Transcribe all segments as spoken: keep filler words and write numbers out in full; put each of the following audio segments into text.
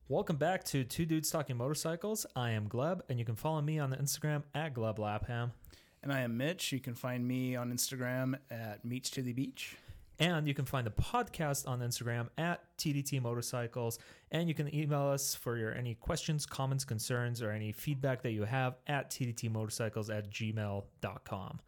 Welcome back to Two Dudes Talking Motorcycles. I am Gleb, and you can follow me on the Instagram at Gleb Lapham. And I am Mitch. You can find me on Instagram at Meets to the Beach. And you can find the podcast on Instagram at T D T Motorcycles. And you can email us for your any questions, comments, concerns, or any feedback that you have at T D T Motorcycles at gmail dot com.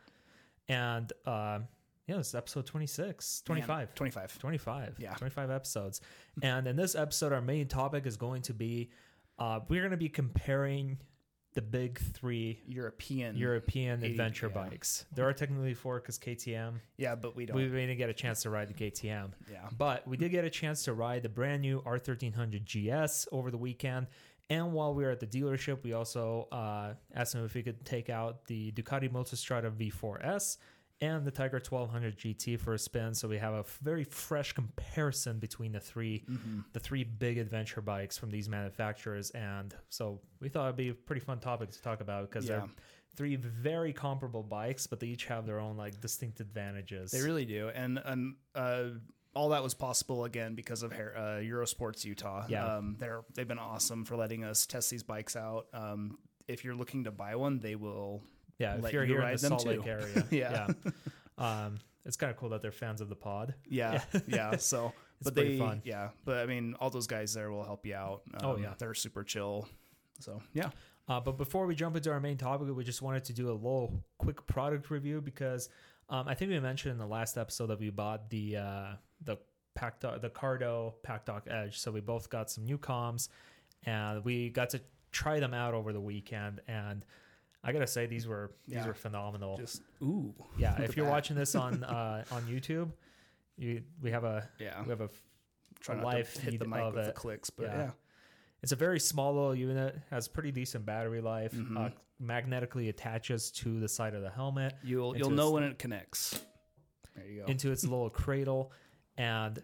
And uh, yeah, this is episode twenty-six, twenty-five. Man, twenty-five. twenty-five. Yeah. twenty-five episodes. And in this episode, our main topic is going to be, uh, we're going to be comparing the big three European European eighty, adventure yeah. bikes. There are technically four because K T M. Yeah, but we don't. We didn't get a chance to ride the K T M. Yeah. But we did get a chance to ride the brand new R thirteen hundred G S over the weekend. And while we were at the dealership, we also uh, asked them if we could take out the Ducati Multistrada V four S and the Tiger twelve hundred G T for a spin. So we have a very fresh comparison between the three, mm-hmm. the three big adventure bikes from these manufacturers. And so we thought it'd be a pretty fun topic to talk about because Yeah. they're three very comparable bikes, but they each have their own like distinct advantages. They really do. And, and uh, all that was possible again because of uh, Eurosports Utah. Yeah. Um, they're, they've been awesome for letting us test these bikes out. Um, if you're looking to buy one, they will Yeah, if let you're you here in ride the them Salt too. Lake area. Yeah. yeah. Um, it's kind of cool that they're fans of the pod. Yeah, yeah. So, It's but pretty they, fun. yeah. But I mean, all those guys there will help you out. Um, Oh, yeah. they're super chill. So, yeah. Uh, but before we jump into our main topic, we just wanted to do a little quick product review because um, I think we mentioned in the last episode that we bought the uh, the Pack the Cardo Pack Dock Edge. So we both got some new comms, and we got to try them out over the weekend. And I gotta say, these were these Yeah. were phenomenal. Just, ooh. yeah, the if you're back. watching this on uh, on YouTube, you we have a Yeah. we have a Try a not live to hit the feed mic of with the it. clicks, but Yeah. yeah. It's a very small little unit, has pretty decent battery life, Mm-hmm. uh, magnetically attaches to the side of the helmet. You'll into you'll know its, when it connects. There you go. into its little cradle, and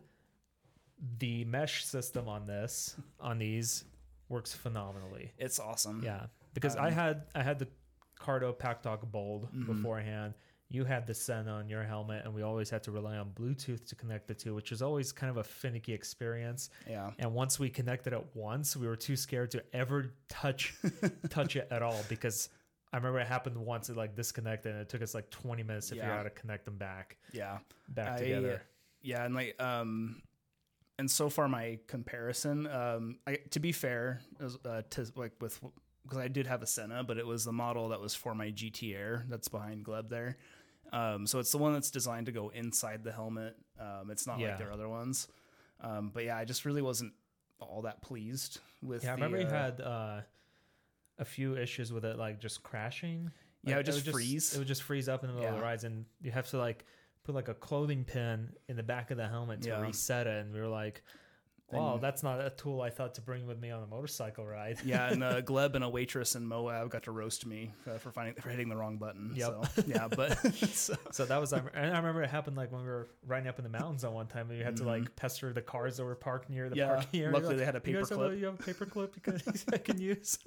the mesh system on this on these works phenomenally. It's awesome. Yeah, because Um, I had I had the Cardo Pack Dock Bold Mm-hmm. beforehand. You had the Senna on your helmet, and we always had to rely on Bluetooth to connect the two, which is always kind of a finicky experience. Yeah. And once we connected it once, we were too scared to ever touch touch it at all because I remember it happened once. It like disconnected, and it took us like twenty minutes to figure Yeah. out how to connect them back Yeah. back I- together. Yeah, and like um and so far my comparison um I to be fair, it was, uh, to like with because I did have a Senna, but it was the model that was for my G T Air that's behind Gleb there. Um, so it's the one that's designed to go inside the helmet. Um, it's not Yeah. like their other ones. Um, but yeah, I just really wasn't all that pleased with. Yeah, I the, remember you uh, had uh, a few issues with it, like just crashing. Yeah, Like, it would just freeze. It would just freeze up in the middle of Yeah. the rides, and you have to like put like a clothing pin in the back of the helmet to Yeah. reset it. And we were like, "Wow, Then- that's not a tool I thought to bring with me on a motorcycle ride." Yeah, and uh, Gleb and a waitress in Moab got to roast me uh, for finding for hitting the wrong button. Yep. So, yeah, but so, So that was, and I remember it happened like when we were riding up in the mountains on one time, and you had to like pester the cars that were parked near the Mm-hmm. Yeah, parking area. luckily Like, they had a "You guys paper have a- clip." You have a paper clip you can, I can use.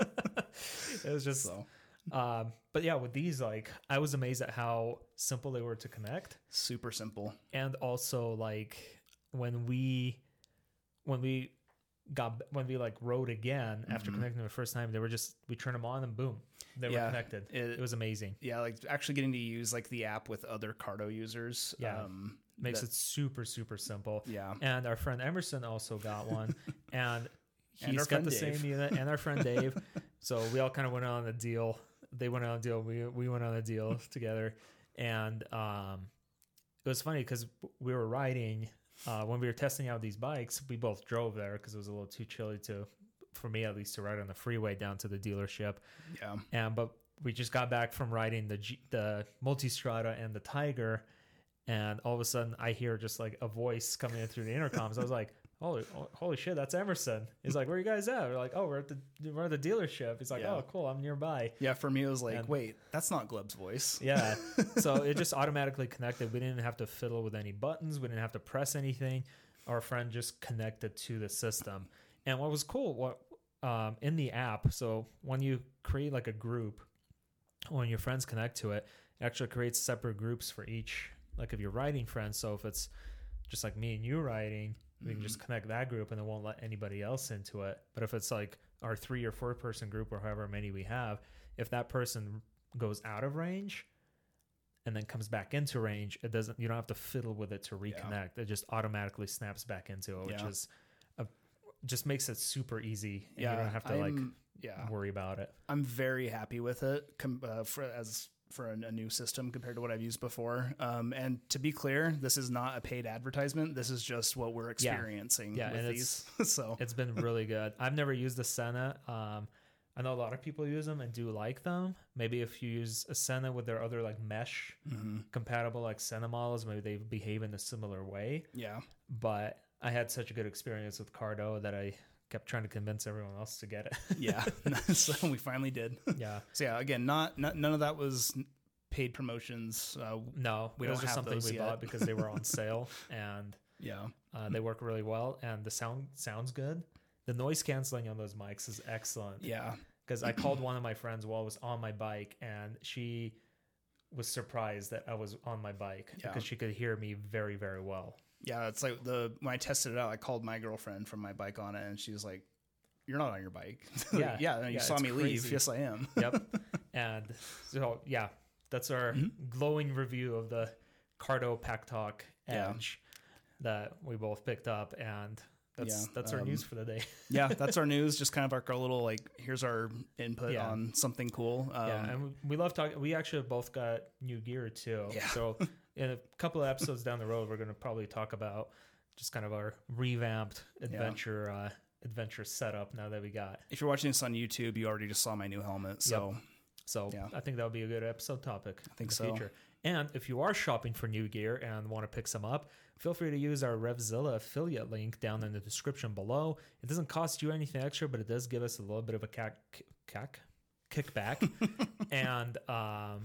It was just, so um, but yeah, with these, like, I was amazed at how simple they were to connect, super simple. and also like when we, when we got when we like rode again after connecting them the first time, they were just we turned them on and boom, they Yeah, were connected. It, it- was amazing. Yeah, like actually getting to use like the app with other Cardo users. Yeah. um, Makes that- it super super simple. Yeah. And our friend Emerson also got one, and he's And our got friend the Dave. same unit, and our friend Dave. So we all kind of went on a deal. They went on a deal. We we went on a deal together, and um, it was funny because we were riding uh, when we were testing out these bikes. We both drove there because it was a little too chilly to, for me at least, to ride on the freeway down to the dealership. Yeah. And but we just got back from riding the G, the Multistrada and the Tiger, and all of a sudden I hear just like a voice coming in through the intercoms. I was like, "Holy, holy shit, that's Emerson!" He's like, "Where are you guys at?" We're like, "Oh, we're at the we're at the dealership." He's like, Yeah. "Oh, cool, I'm nearby." Yeah, for me it was like, And- wait, that's not Gleb's voice. Yeah, so it just automatically connected. We didn't have to fiddle with any buttons. We didn't have to press anything. Our friend just connected to the system. And what was cool, what um, in the app, so when you create like a group, when your friends connect to it, it actually creates separate groups for each, like if you're riding friends. So if it's just like me and you riding, we can just connect that group and it won't let anybody else into it. But if it's like our three or four person group or however many we have, if that person goes out of range and then comes back into range, it doesn't, you don't have to fiddle with it to reconnect. Yeah. It just automatically snaps back into it, which yeah. is a, just makes it super easy. And yeah. you don't have to I'm, like yeah. worry about it. I'm very happy with it com- uh, for, as for a, a new system compared to what I've used before. Um, and to be clear, this is not a paid advertisement. This is just what we're experiencing yeah. Yeah, with and these. It's, so it's been really good. I've never used the Senna. Um, I know a lot of people use them and do like them. Maybe if you use a Senna with their other like mesh mm-hmm. compatible like Senna models, maybe they behave in a similar way. Yeah. But I had such a good experience with Cardo that I kept trying to convince everyone else to get it. yeah. So we finally did. Yeah. So yeah, again, not, not none of that was paid promotions. Uh, no, we it don't was just have something we yet. bought because they were on sale and yeah, uh, they work really well and the sound sounds good. The noise canceling on those mics is excellent. Yeah. Because I called one of my friends while I was on my bike and she was surprised that I was on my bike yeah. because she could hear me very, very well. Yeah, it's like the when I tested it out, I called my girlfriend from my bike on it, and she's like, "You're not on your bike." Yeah, yeah, you yeah, saw me crazy. leave. Yes, I am. Yep. And so yeah, that's our mm-hmm. glowing review of the Cardo Pack Talk Edge yeah. that we both picked up, and that's yeah, that's our um, news for the day. yeah, that's our news. Just kind of our, our little like, here's our input yeah. on something cool. Um, yeah, and we, we love talking. We actually both got new gear too. Yeah. So. In a couple of episodes down the road, we're going to probably talk about just kind of our revamped adventure yeah. uh, adventure setup now that we got. If you're watching this on YouTube, you already just saw my new helmet. So, yep. so yeah. I think that would be a good episode topic. I think in the so. Future. And if you are shopping for new gear and want to pick some up, feel free to use our RevZilla affiliate link down in the description below. It doesn't cost you anything extra, but it does give us a little bit of a cac, cac, kickback. and um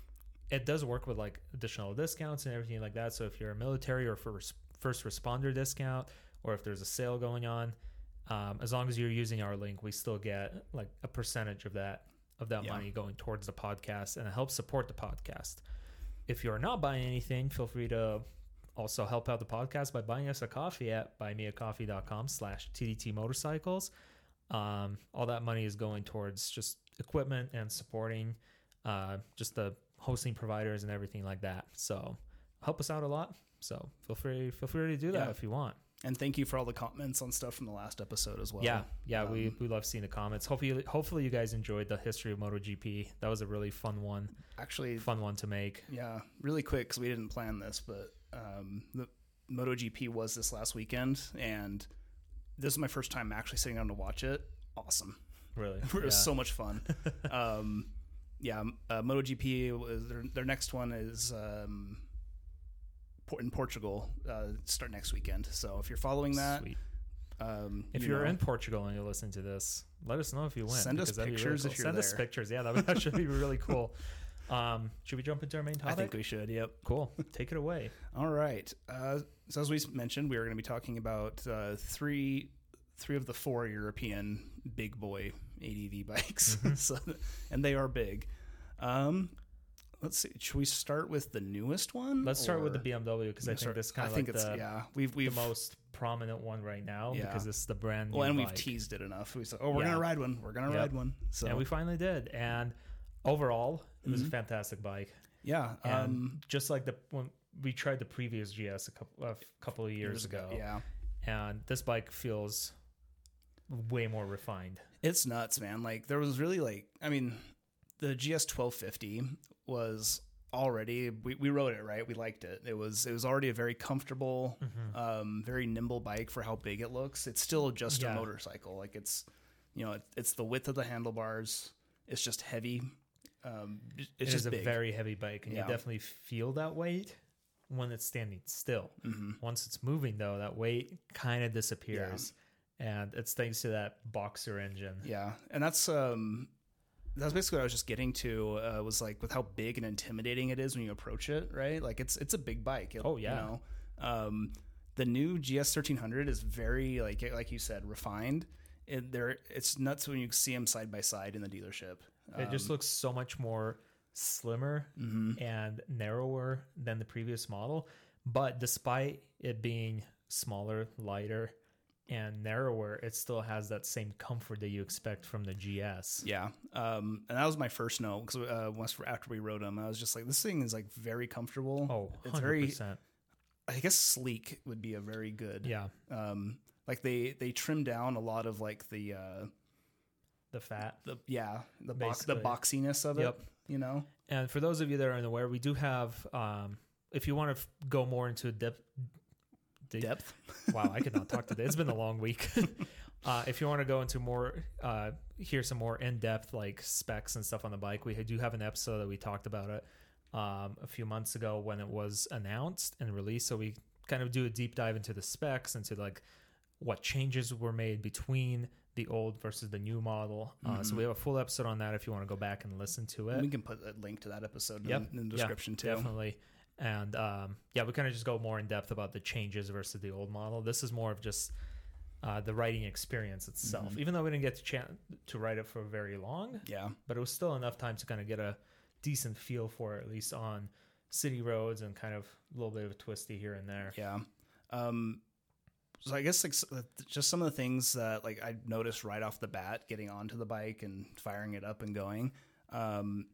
it does work with like additional discounts and everything like that. So if you're a military or for first responder discount, or if there's a sale going on, um, as long as you're using our link, we still get like a percentage of that of that yeah. money going towards the podcast, and it helps support the podcast. If you're not buying anything, feel free to also help out the podcast by buying us a coffee at buymeacoffee.com slash TDT motorcycles. Um, all that money is going towards just equipment and supporting uh, just the hosting providers and everything like that. So help us out a lot. So feel free, feel free to do that yeah. if you want. And thank you for all the comments on stuff from the last episode as well. Yeah. Yeah. Um, we, we love seeing the comments. Hopefully, hopefully you guys enjoyed the history of MotoGP. That was a really fun one. Actually, fun one to make. Yeah. Really quick, cause we didn't plan this, but, um, the MotoGP was this last weekend, and this is my first time actually sitting down to watch it. Awesome. Really? It was yeah. so much fun. um, Yeah, uh, MotoGP was their, their next one is um, in Portugal. Uh, start next weekend. So if you're following that, um, if you you're know, in Portugal and you're listening to this, let us know if you win. Send us pictures really cool. if you're Send there. us pictures. Yeah, that would actually be really cool. Um, should we jump into our main topic? I think we should. Yep. Cool. Take it away. All right. Uh, so as we mentioned, we were going to be talking about uh, three. Three of the four European big boy A D V bikes, mm-hmm. so, and they are big. Um, let's see. Should we start with the newest one? Let's start with the B M W because I think this kind of I think like it's the, yeah we've we've the most prominent one right now yeah. because this is the brand new. Well, and bike. we've teased it enough. We said, oh, we're yeah. gonna ride one. We're gonna yep. ride one. So and we finally did. And overall, it was mm-hmm. a fantastic bike. Yeah. And um, just like the when we tried the previous G S a couple a couple of years, years ago. ago. Yeah. And this bike feels way more refined. It's nuts, man. Like there was really like, I mean, the G S twelve fifty was already, we, we rode it, right? We liked it. It was, it was already a very comfortable, mm-hmm. um, very nimble bike for how big it looks. It's still just yeah. a motorcycle. Like it's, you know, it, it's the width of the handlebars. It's just heavy. Um, it's it just is a big. very heavy bike, and yeah. you definitely feel that weight when it's standing still. Mm-hmm. Once it's moving though, that weight kind of disappears. Yeah. And it's thanks to that Boxer engine. Yeah. And that's um that's basically what I was just getting to, uh, was like with how big and intimidating it is when you approach it, right? Like it's it's a big bike. It, oh yeah. You know? Um the new G S thirteen hundred is very like like you said, refined. It there it's nuts when you see them side by side in the dealership. Um, it just looks so much more slimmer mm-hmm. and narrower than the previous model. But despite it being smaller, lighter, and narrower, it still has that same comfort that you expect from the G S. Yeah. Um, and that was my first note because uh, once after we rode them, I was just like, this thing is like very comfortable. Oh, it's one hundred percent. very, I guess sleek would be a very good. Yeah. Um, like they, they trim down a lot of like the, uh, the fat. the, yeah, the box, the Basically. boxiness of it, Yep. you know? And for those of you that are unaware, we do have, um, if you want to f- go more into depth, de- Depth. wow, I could not talk today. It's been a long week. uh, if you want to go into more, uh, hear some more in-depth like specs and stuff on the bike, we do have an episode that we talked about it um, a few months ago when it was announced and released. So we kind of do a deep dive into the specs, into like what changes were made between the old versus the new model. Uh, Mm-hmm. So we have a full episode on that if you want to go back and listen to it. We can put a link to that episode Yep. in, in the Yeah, description too. Definitely. And um, yeah, we kind of just go more in depth about the changes versus the old model. This is more of just uh, the writing experience itself, Mhm. even though we didn't get to chan to write it for very long, Yeah. but it was still enough time to kind of get a decent feel for it, at least on city roads and kind of a little bit of a twisty here and there. Yeah. Um, so I guess like s- uh, just some of the things that like I noticed right off the bat, getting onto the bike and firing it up and going. Um,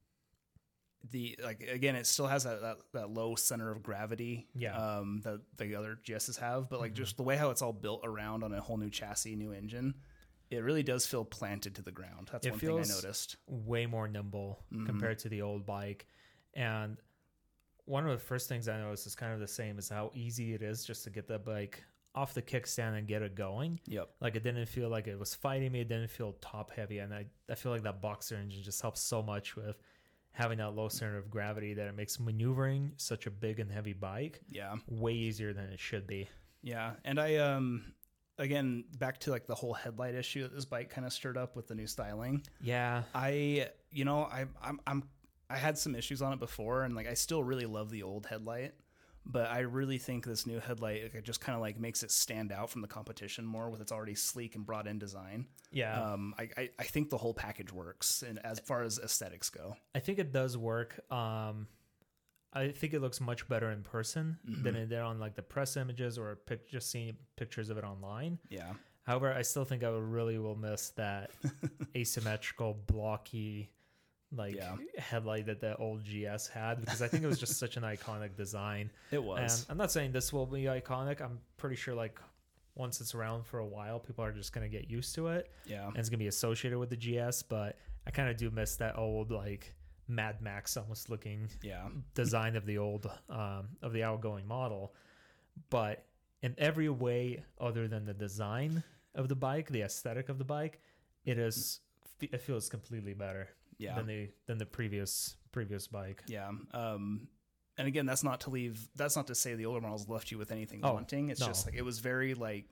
the like again, it still has that, that, that low center of gravity. Yeah. Um, that the other G S's have, but like Mhm. just the way how it's all built around on a whole new chassis, new engine, it really does feel planted to the ground. That's It one thing I feels- noticed. Way more nimble Mhm. compared to the old bike. And one of the first things I noticed is kind of the same as how easy it is just to get the bike off the kickstand and get it going. Yep. Like it didn't feel like it was fighting me. It didn't feel top heavy. And I, I feel like that boxer engine just helps so much with having that low center of gravity that it makes maneuvering such a big and heavy bike Yeah. way easier than it should be. Yeah, and I um again back to like the whole headlight issue that this bike kind of stirred up with the new styling. Yeah. I you know I I'm I'm I had some issues on it before, and like I still really love the old headlight, but I really think this new headlight like, it just kind of like makes it stand out from the competition more with its already sleek and brought in design. Yeah. Um, I, I I think the whole package works, and as far as aesthetics go. I think it does work. Um, I think it looks much better in person Mhm. than it did on like the press images or pic- just seeing pictures of it online. Yeah. However, I still think I would really will miss that asymmetrical, blocky, like Yeah. headlight that the old G S had, because I think it was just such an iconic design. It And was. I'm not saying this will be iconic. I'm pretty sure like once it's around for a while, people are just gonna get used to it, Yeah. and it's gonna be associated with the G S. But I kind of do miss that old like Mad Max almost looking Yeah. design of the old um, of the outgoing model. But in every way other than the design of the bike, the aesthetic of the bike, it is it feels completely better Yeah. than the than the previous previous bike. Yeah. Um, and again, that's not to leave. That's not to say the older models left you with anything Oh, wanting. It's no. just like it was very like.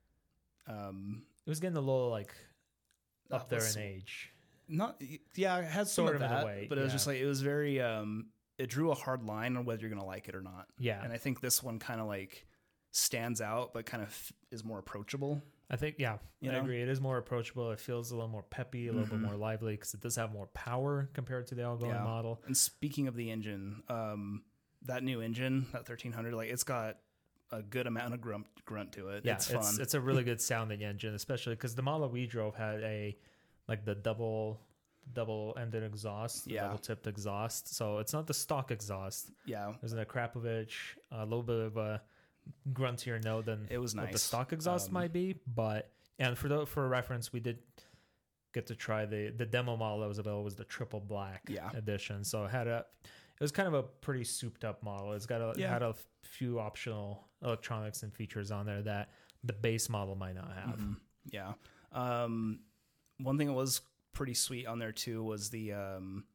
Um, It was getting a little like up that there was- in age. not yeah, it had some Sort of of in a that, way, but it was yeah. just like it was very. Um, it drew a hard line on whether you're gonna like it or not. Yeah, And I think this one kind of like stands out, but kind of is more approachable. I think yeah, You I know? agree. It is more approachable. It feels a little more peppy, a little Mhm. bit more lively because it does have more power compared to the outgoing Yeah. model. And speaking of the engine, um, that new engine, that thirteen hundred, like it's got a good amount of grunt grunt to it. Yeah, it's it's fun. it's a really good sounding engine, especially because the model we drove had a like the double double ended exhaust, the Yeah. double tipped exhaust. So it's not the stock exhaust. yeah, There's an Akrapovic, a little bit of a gruntier note than it was what the nice. stock exhaust Um, might be. But and for the, for reference, we did get to try the the demo model that was available was the triple black Yeah. edition. So it had a it was kind of a pretty souped up model. It's got a it Yeah. had a few optional electronics and features on there that the base model might not have. Mhm. Yeah. Um, one thing that was pretty sweet on there too was the um,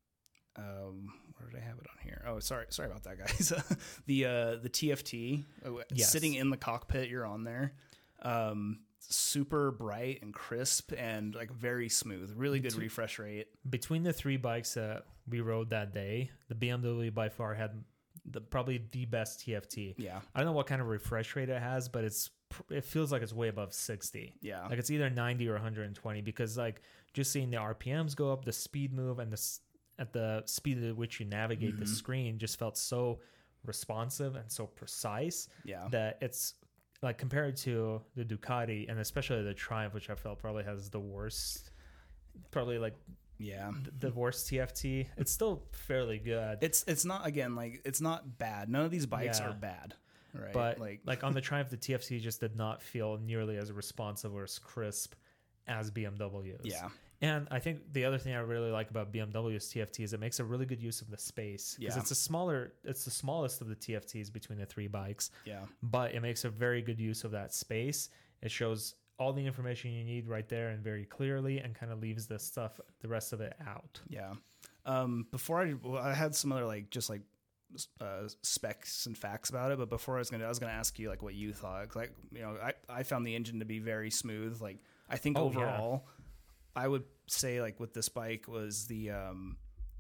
um, where did I have it on here? Oh, sorry, sorry about that, guys. the uh, the T F T uh, Yes. sitting in the cockpit, you're on there. Um, super bright and crisp and like very smooth. Really good Between- refresh rate. Between the three bikes that we rode that day, the B M W by far had the probably the best T F T. Yeah. I don't know what kind of refresh rate it has, but it's pr- it feels like it's way above sixty. Yeah. Like it's either ninety or one hundred twenty because like just seeing the R P Ms go up, the speed move, and the s- at the speed at which you navigate the Mhm. screen just felt so responsive and so precise Yeah. that it's like compared to the Ducati and especially the Triumph, which I felt probably has the worst, probably like Yeah. th- the worst T F T. It's still fairly good. It's it's not again like it's not bad. None of these bikes Yeah. are bad, right? But like like on the Triumph, the T F T just did not feel nearly as responsive or as crisp as B M W's. yeah, And I think the other thing I really like about B M W's T F T is it makes a really good use of the space because Yeah. it's a smaller, it's the smallest of the T F Ts between the three bikes, yeah, but it makes a very good use of that space. It shows all the information you need right there and very clearly, and kind of leaves the stuff, the rest of it out. yeah. Um, before I, well, I had some other like just like uh, specs and facts about it, but before I was gonna, I was gonna ask you like what you thought. 'Cause, like you know, I I found the engine to be very smooth. Like I think Oh, overall, I would say like with this bike was the um.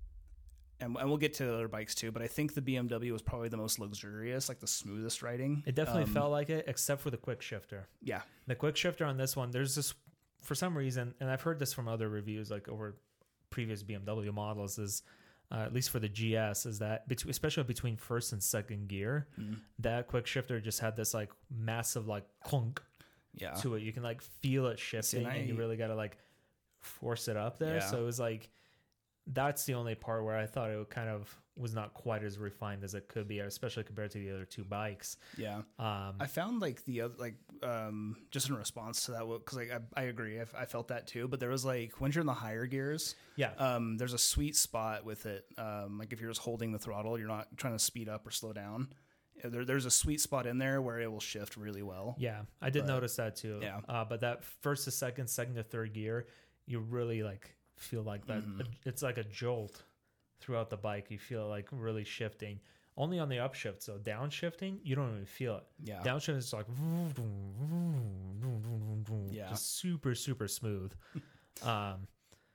And, and we'll get to the other bikes too, but I think the B M W was probably the most luxurious, like the smoothest riding. It definitely Um, felt like it, except for the quick shifter. Yeah, The quick shifter on this one, there's this, for some reason, and I've heard this from other reviews, like over previous B M W models, is uh, at least for the G S, is that between, especially between first and second gear, Mhm. that quick shifter just had this like massive like clunk yeah. to it. You can like feel it shifting, and and you I- really got to like force it up there. Yeah. So it was like that's the only part where I thought it kind of was not quite as refined as it could be, especially compared to the other two bikes. Yeah. Um, I found like the other, like, um, just in response to that, because like I, I agree, I, I felt that too. But there was like when you're in the higher gears, yeah, um, there's a sweet spot with it. Um, like if you're just holding the throttle, you're not trying to speed up or slow down. Uh, There, there's a sweet spot in there where it will shift really well. yeah, I did but- notice that too. yeah. uh, but that first to second, second to third gear, you really like feel like that. Mhm. It's like a jolt throughout the bike. You feel like really shifting. Only on the upshift, so downshifting, you don't even feel it. Yeah. Downshift is like Yeah. just super super smooth. um,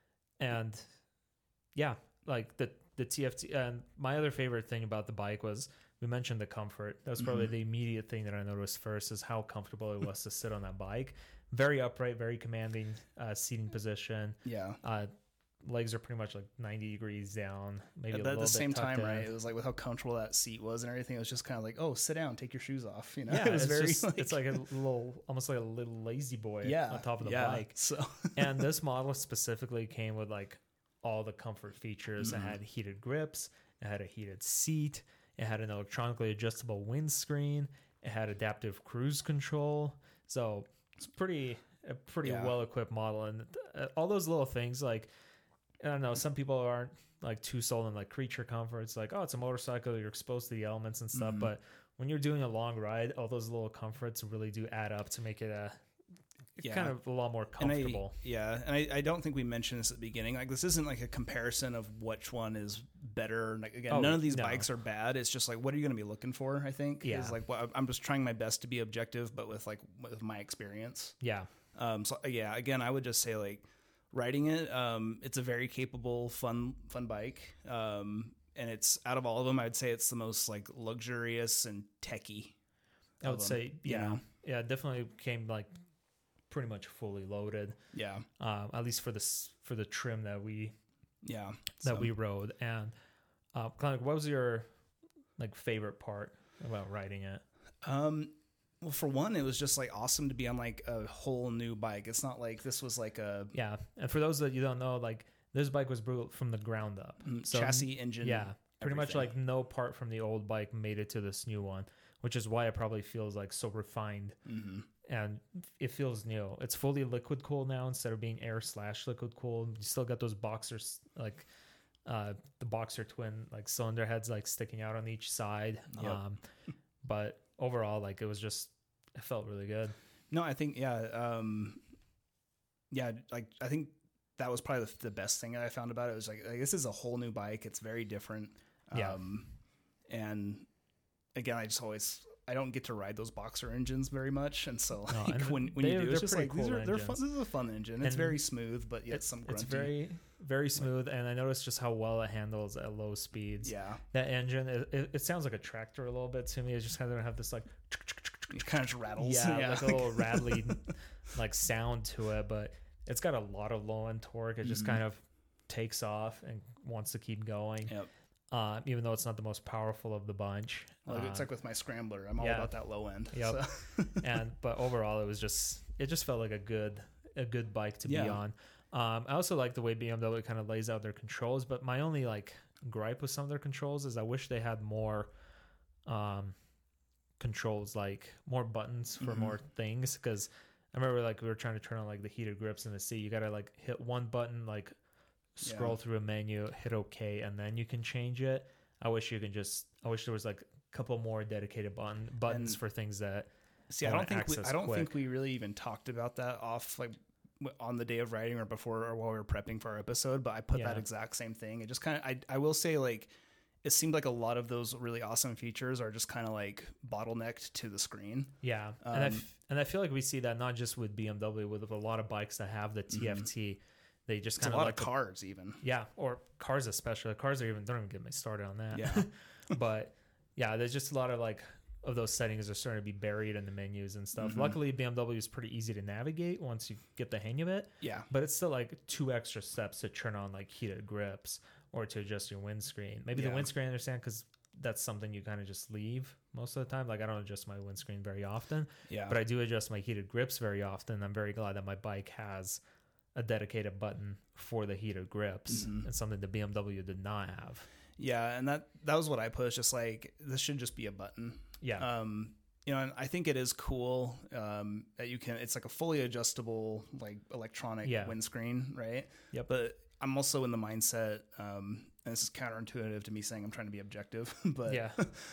and yeah, like the the T F T. And my other favorite thing about the bike was we mentioned the comfort. That was probably Mhm. the immediate thing that I noticed first is how comfortable it was to sit on that bike. Very upright, very commanding uh, seating position. Yeah. Uh, legs are pretty much like ninety degrees down, maybe a But little at the bit same tucked time, in. right? It was like with how comfortable that seat was and everything. It was just kind of like, oh, sit down, take your shoes off. You know, Yeah, it was it's very. just, like, it's like a little, almost like a little lazy boy yeah, on top of the yeah. bike. So And this model specifically came with like all the comfort features. Mhm. It had heated grips, it had a heated seat, it had an electronically adjustable windscreen, it had adaptive cruise control. So it's pretty a pretty Yeah. well equipped model, and uh, all those little things like I don't know. Some people aren't like too sold on like creature comfort. It's like, oh, it's a motorcycle. You're exposed to the elements and stuff. Mhm. But when you're doing a long ride, all those little comforts really do add up to make it a Yeah. kind of a lot more And I- comfortable. yeah, and I, I don't think we mentioned this at the beginning. Like, this isn't like a comparison of which one is better. Like, again, Oh, none of these no. bikes are bad. It's just like, what are you going to be looking for? I think. Yeah. Is like, what I'm just trying my best to be objective, but with like with my experience. Yeah. Um. So yeah, again, I would just say like, riding it. Um. It's a very capable, fun, fun bike. Um. And it's out of all of them, I'd say it's the most like luxurious and techy. I would of 'em, say, you yeah. know? Yeah, it definitely came like pretty much fully loaded. Yeah. Um, at least for this for the trim that we Yeah. that So- we rode. And uh, kind of, what was your like favorite part about riding it? Um, well, for one, it was just like awesome to be on like a whole new bike. It's not like this was like a Yeah, and for those that you don't know, like this bike was built from the ground up. mm, So, chassis, engine. Yeah, pretty much everything. like no part from the old bike made it to this new one, which is why it probably feels like so refined hmm and it feels new. It's fully liquid cooled now instead of being air slash liquid cooled. You still got those boxers like uh, the boxer twin like cylinder heads like sticking out on each side. Yep. Um, but overall, like it was just it felt really good. No, I think yeah, um, yeah. Like I think that was probably the, the best thing that I found about it. It was like, like this is a whole new bike. It's very different. Yeah. Um, and again, I just always. I don't get to ride those boxer engines very much, and so No, like, and when when they- you do, they're it's just pretty like these cool are they're fun. engines. This is a fun engine. It's And very smooth, but yet It's, some grunty. it's very very smooth, and I noticed just how well it handles at low speeds. yeah. That engine, it, it, it sounds like a tractor a little bit to me. It just kind of have this like It kind of just rattles. yeah, like a little rattly like sound to it, but it's got a lot of low end torque. It just Mhm. kind of takes off and wants to keep going. Yep. uh, even though it's not the most powerful of the bunch. Like, Uh, it's like with my Scrambler, I'm all yeah. about that low end. Yep. So. and but overall, it was just it just felt like a good a good bike to Yeah. be on. Um, I also like the way B M W kind of lays out their controls, but my only like gripe with some of their controls is I wish they had more um, controls, like more buttons for Mhm. more things. Because I remember like we were trying to turn on like the heated grips in the seat. You gotta like hit one button, like scroll Yeah. through a menu, hit OK, and then you can change it. I wish you could just. I wish there was like a couple more dedicated button buttons And- for things that. See, I wanna don't think we, access I don't quick. think we really even talked about that off like w- on the day of writing or before or while we were prepping for our episode. But I put that Yeah. exact same thing. It just kind of I I will say like it seemed like a lot of those really awesome features are just kind of like bottlenecked to the screen. Yeah, and I Um, f- and I feel like we see that not just with B M W, with a lot of bikes that have the T F T. They just It's a kind lot like of cars even. yeah, or cars especially. Cars are even don't even get me started on that. Yeah. but yeah, there's just a lot of like of those settings are starting to be buried in the menus and stuff. Mhm. Luckily, B M W is pretty easy to navigate once you get the hang of it. Yeah. But it's still like two extra steps to turn on like heated grips or to adjust your windscreen. Maybe the Yeah. windscreen I understand because that's something you kind of just leave most of the time. Like I don't adjust my windscreen very often, Yeah. but I do adjust my heated grips very often. I'm very glad that my bike has a dedicated button for the heated grips. Mhm. It's something the B M W did not have. Yeah, and that that was what I put. It's just like this should just be a button. Yeah. Um, you know, and I think it is cool um, that you can. It's like a fully adjustable, like electronic Yeah. windscreen, right? Yep. But I'm also in the mindset, um, and this is counterintuitive to me saying I'm trying to be objective, but Yeah.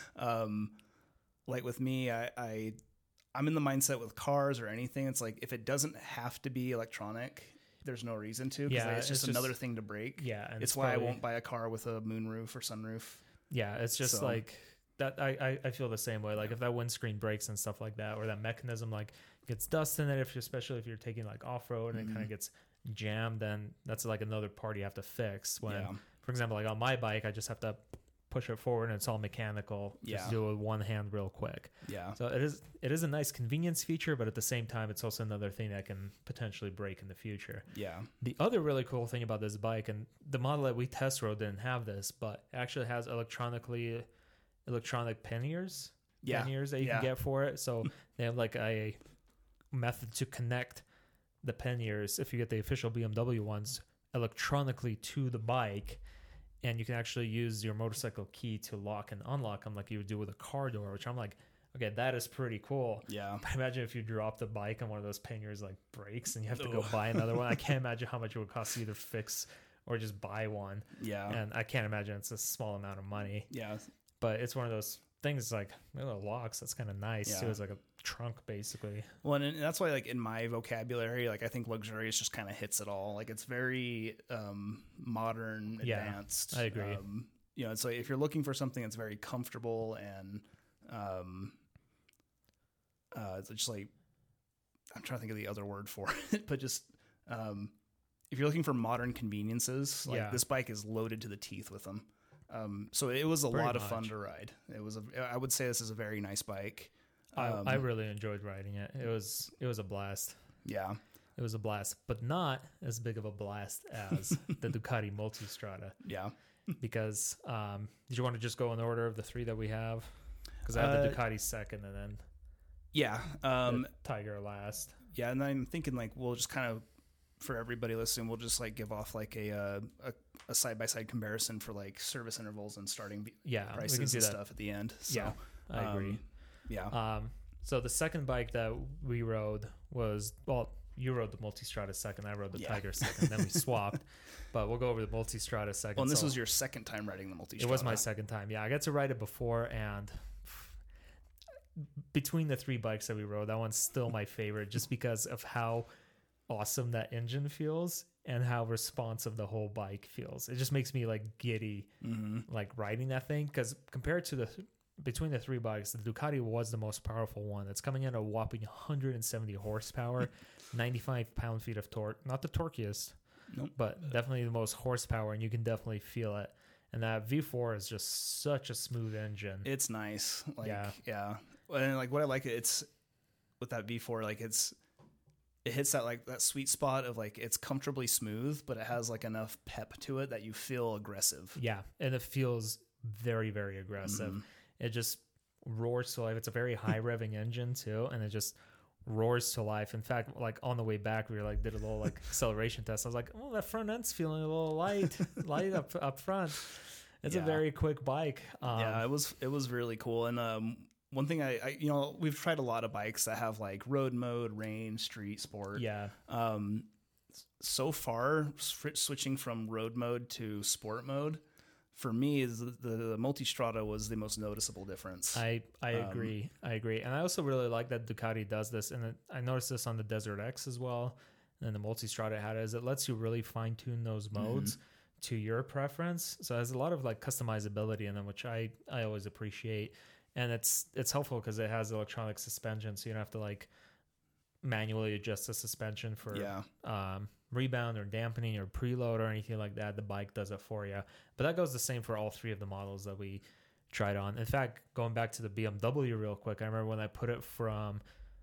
um, like with me, I, I I'm in the mindset with cars or anything. It's like if it doesn't have to be electronic, there's no reason to. 'Cause Yeah, like, it's just it's just- another thing to break. Yeah. And It's why probably- I won't buy a car with a moonroof or sunroof. Yeah. It's just So- like that. I, I, I feel the same way. Like if that windscreen breaks and stuff like that, or that mechanism like gets dust in it, if you're, especially if you're taking like off road and it kind Mhm. of gets jammed, then that's like another part you have to fix. When, Yeah. for example, like on my bike, I just have to push it forward and it's all mechanical. Just Yeah. do it with one hand real quick. Yeah. So it is it is a nice convenience feature, but at the same time, it's also another thing that can potentially break in the future. Yeah. The other really cool thing about this bike, and the model that we test rode didn't have this, but it actually has electronically electronic panniers, Yeah. panniers that you Yeah. can get for it. So they have like a method to connect the panniers, if you get the official B M W ones, electronically to the bike. And you can actually use your motorcycle key to lock and unlock them like you would do with a car door, which I'm like, okay, that is pretty cool. Yeah. But imagine if you drop the bike and one of those panniers like breaks and you have to go Ugh. buy another one. I can't imagine how much it would cost to either fix or just buy one. Yeah. And I can't imagine it's a small amount of money. Yeah. But it's one of those things like little locks. That's kind of nice too. Yeah. It's like a trunk basically. Well, and that's why, like in my vocabulary, like I think luxurious just kind of hits it all. Like it's very um, modern, Yeah, advanced. I agree. Um, you know, it's like if you're looking for something that's very comfortable and um, uh, it's just like I'm trying to think of the other word for it, but just um, if you're looking for modern conveniences, like Yeah. this bike is loaded to the teeth with them. Um, so it was a Very lot of fun much. to ride. It was a, I would say this is a very nice bike. Um, I, I really enjoyed riding it. It was it was a blast. yeah. It was a blast, but not as big of a blast as the Ducati Multistrada. Yeah. Because um, did you want to just go in order of the three that we have? Because I have the Uh, Ducati second and then Yeah. Um, the Tiger last. yeah. And I'm thinking like, we'll just kind of, for everybody listening, we'll just like give off like a, uh, a, a side-by-side comparison for like service intervals and starting b- Yeah, prices we can do and that. stuff at the end. So, Yeah, I agree. um, yeah. Um, so the second bike that we rode was, well, you rode the Multistrada second, I rode the Yeah. Tiger second, then we swapped. But we'll go over the Multistrada second. Well, and this So was your second time riding the Multistrada. it was my second time. Yeah, I got to ride it before, and between the three bikes that we rode, that one's still my favorite just because of how awesome that engine feels and how responsive the whole bike feels. It just makes me like giddy Mm-hmm. like riding that thing, because compared to the between the three bikes, the Ducati was the most powerful one. It's coming in a whopping one hundred seventy horsepower, ninety-five pound feet of torque. Not the torquiest, Nope. but definitely the most horsepower, and you can definitely feel it. And that V four is just such a smooth engine. It's nice. Like, Yeah. yeah. And like what I like, it's with that V four, like it's, it hits that like that sweet spot of like it's comfortably smooth, but it has like enough pep to it that you feel aggressive. Yeah, and it feels very, very aggressive. Mhm. It just roars to life. It's a very high revving engine too, and it just roars to life. In fact, like on the way back, we were like did a little like acceleration test. I was like, oh, that front end's feeling a little light, light up up front. It's Yeah. a very quick bike. Um, yeah, it was it was really cool. And um, one thing I, I you know we've tried a lot of bikes that have like road mode, rain, street, sport. yeah, Um, so far, sw- switching from road mode to sport mode, for me, is the, the, the Multistrada was the most noticeable difference. I I Um, agree. I agree, and I also really like that Ducati does this, and it, I noticed this on the Desert X as well. And the Multistrada had it, is it lets you really fine tune those modes to your preference. So there's a lot of like customizability in them, which I I always appreciate, and it's it's helpful because it has electronic suspension, so you don't have to like manually adjust the suspension for yeah, um, rebound or dampening or preload or anything like that. The bike does it for you. But that goes the same for all three of the models that we tried on. In fact, going back to the B M W real quick, I remember when I put it from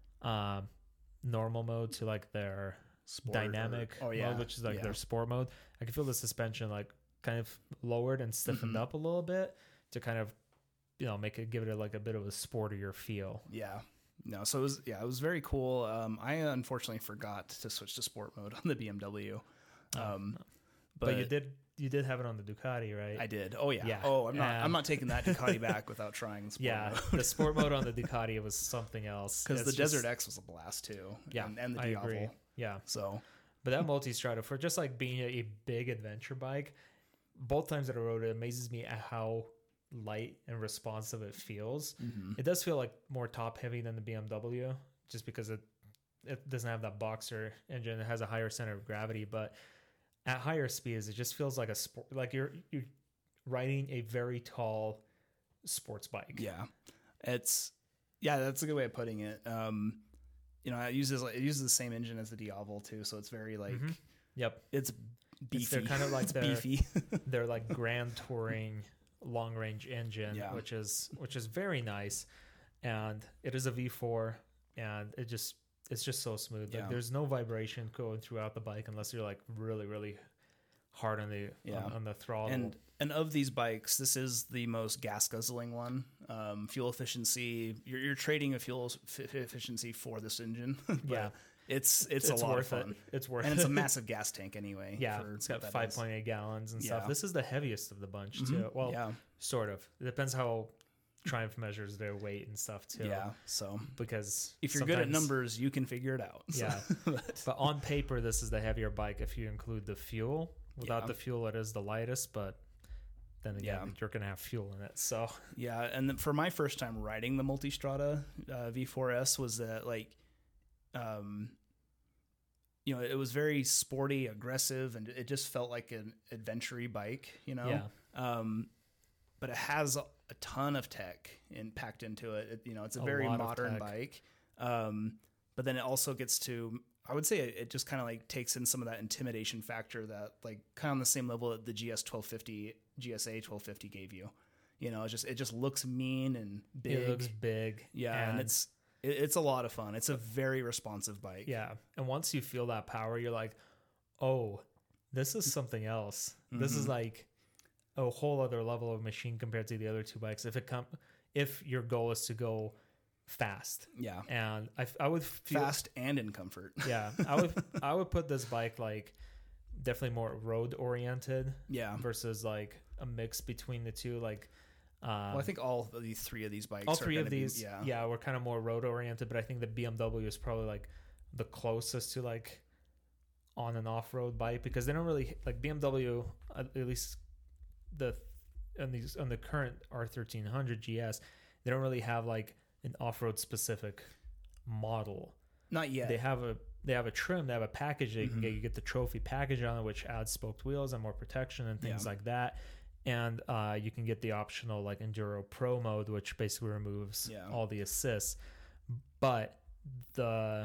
um, normal mode to like their sport dynamic or, oh yeah, mode, which is like yeah. their sport mode, I could feel the suspension like kind of lowered and stiffened Mhm. up a little bit to kind of, you know, make it, give it like a bit of a sportier feel. Yeah. No, so it was yeah, it was very cool. Um, I unfortunately forgot to switch to sport mode on the B M W. Um, Oh, but, but you did you did have it on the Ducati, right? I did. Oh yeah. Yeah. Oh, I'm not. And- I'm not taking that Ducati back without trying sport Yeah, mode. the sport mode on the Ducati was something else. Because It's the just- Desert X was a blast too. yeah, and, and the I agree. Diavel. Yeah, So but that Multistrada, for just like being a, a big adventure bike, both times that I rode it, it amazes me at how light and responsive it feels. mhm. It does feel like more top heavy than the B M W, just because it it doesn't have that boxer engine. It has a higher center of gravity, but at higher speeds, it just feels like a sport. Like you're you're riding a very tall sports bike. yeah, it's yeah, that's a good way of putting it. Um, you know, it uses it uses the same engine as the Diavel too, so it's very like Mhm. Yep. it's beefy. It's their kind of like it's their- beefy. Their like grand touring long range engine, Yeah. which is which is very nice, and it is a V four, and it just it's just so smooth. Yeah. Like there's no vibration going throughout the bike unless you're like really really hard on the Yeah. on, on the throttle. And and of these bikes, this is the most gas guzzling one. Um, fuel efficiency, you're, you're trading a fuel f- efficiency for this engine. But Yeah. it's it's, a lot worth of fun, it. It's worth and it. it's a massive gas tank anyway. yeah. for It's got what that five is. point eight gallons and stuff. Yeah. This is the heaviest of the bunch Mhm. too. Well, yeah, sort of. It depends how Triumph measures their weight and stuff too. yeah. So Because if you're good at sometimes- numbers, you can figure it out. So- Yeah. but- But on paper, this is the heavier bike if you include the fuel. Without Yeah. the fuel, it is the lightest, but then again, Yeah. you're going to have fuel in it. So, yeah, and then for my first time riding the Multistrada uh, V four S was that like, um, you know, it was very sporty, aggressive, and it just felt like an adventure-y bike, you know. yeah. Um, but it has a ton of tech in, packed into it. it. You know, it's a, A very lot of modern tech. bike. Um, but then it also gets to, I would say it, it just kind of like takes in some of that intimidation factor that like kind of on the same level that the G S twelve fifty, G S A twelve fifty gave you. You know, it just it just looks mean and big. It looks big. yeah, and, it's it, it's a lot of fun. It's a very responsive bike. yeah. And once you feel that power, you're like, oh, this is something else. This is Mhm. like a whole other level of machine compared to the other two bikes. If it come, if your goal is to go fast, Yeah. and I, I would feel Fast and in comfort. yeah, I would I would put this bike like definitely more road oriented Yeah. versus like a mix between the two. Like, um, Well, I think all of these three of these bikes. all are three of gonna be- these, yeah. yeah, were kind of more road oriented. But I think the B M W is probably like the closest to like on and off road bike because they don't really like B M W at at least the on these on the current R thirteen hundred G S. They don't really have like an off road specific model. Not yet. They have a they have a trim, they have a package that you can Mhm. get. You get the trophy package on it, which adds spoked wheels and more protection and things Yeah. like that. And uh, you can get the optional like Enduro Pro mode, which basically removes Yeah. all the assists. But the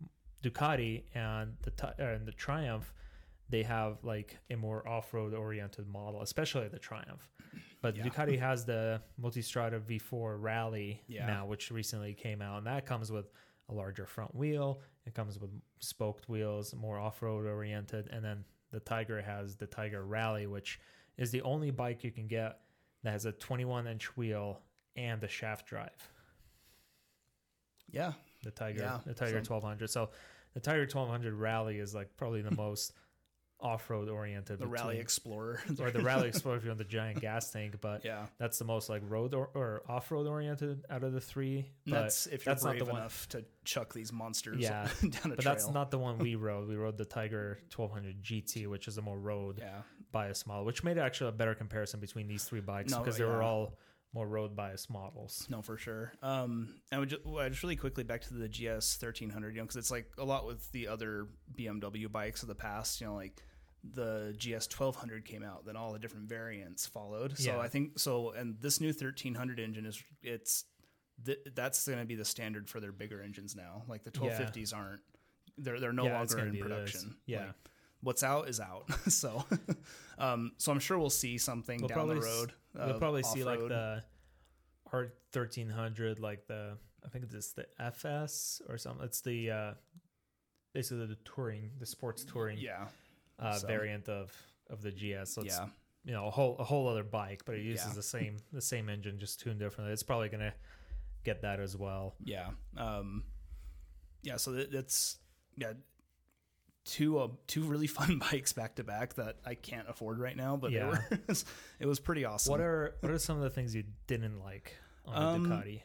Ducati and the Ti- uh, and the Triumph, they have like a more off-road oriented model, especially the Triumph. But Yeah. Ducati has the Multistrada V four Rally Yeah. now, which recently came out, and that comes with a larger front wheel. It comes with spoked wheels, more off-road oriented, and then the Tiger has the Tiger Rally, which is the only bike you can get that has a twenty-one inch wheel and a shaft drive. Yeah. The Tiger, Yeah. the Tiger So- twelve hundred. So the Tiger twelve hundred Rally is like probably the most off-road oriented. The Rally between- Explorer. or the Rally Explorer if you're on the giant gas tank, but Yeah. that's the most like road or, or off-road oriented out of the three. And But that's if you're that's not brave the one. enough to chuck these monsters Yeah. down a But trail. that's not the one we rode. We rode the Tiger twelve hundred G T, which is a more road Yeah. bias model, which made actually a better comparison between these three bikes No, because they yeah. were all more road bias models. No, for sure. Um, and we just, well, just really quickly back to the G S thirteen hundred, you know, because it's like a lot with the other B M W bikes of the past, you know, like the G S twelve hundred came out, then all the different variants followed. So Yeah. I think so. And this new thirteen hundred engine is it's th- that's going to be the standard for their bigger engines now. Like the twelve fifties aren't they're they're no Yeah, it's longer gonna in be this. production. Yeah. Like, what's out is out. so, um, so I'm sure we'll see something We'll down the probably s- road. We'll uh, probably see like off-road. the R thirteen hundred, like the I think it's the F S or something. It's the uh, basically the touring, the sports touring yeah, uh, so- variant of of the G S. So it's yeah. you know a whole a whole other bike, but it uses Yeah. the same the same engine, just tuned differently. It's probably gonna get that as well. Yeah. Um, yeah. So that, that's yeah, two uh, two really fun bikes back to back that I can't afford right now, but Yeah. they were, it was pretty awesome. What are what are some of the things you didn't like on the Um, Ducati?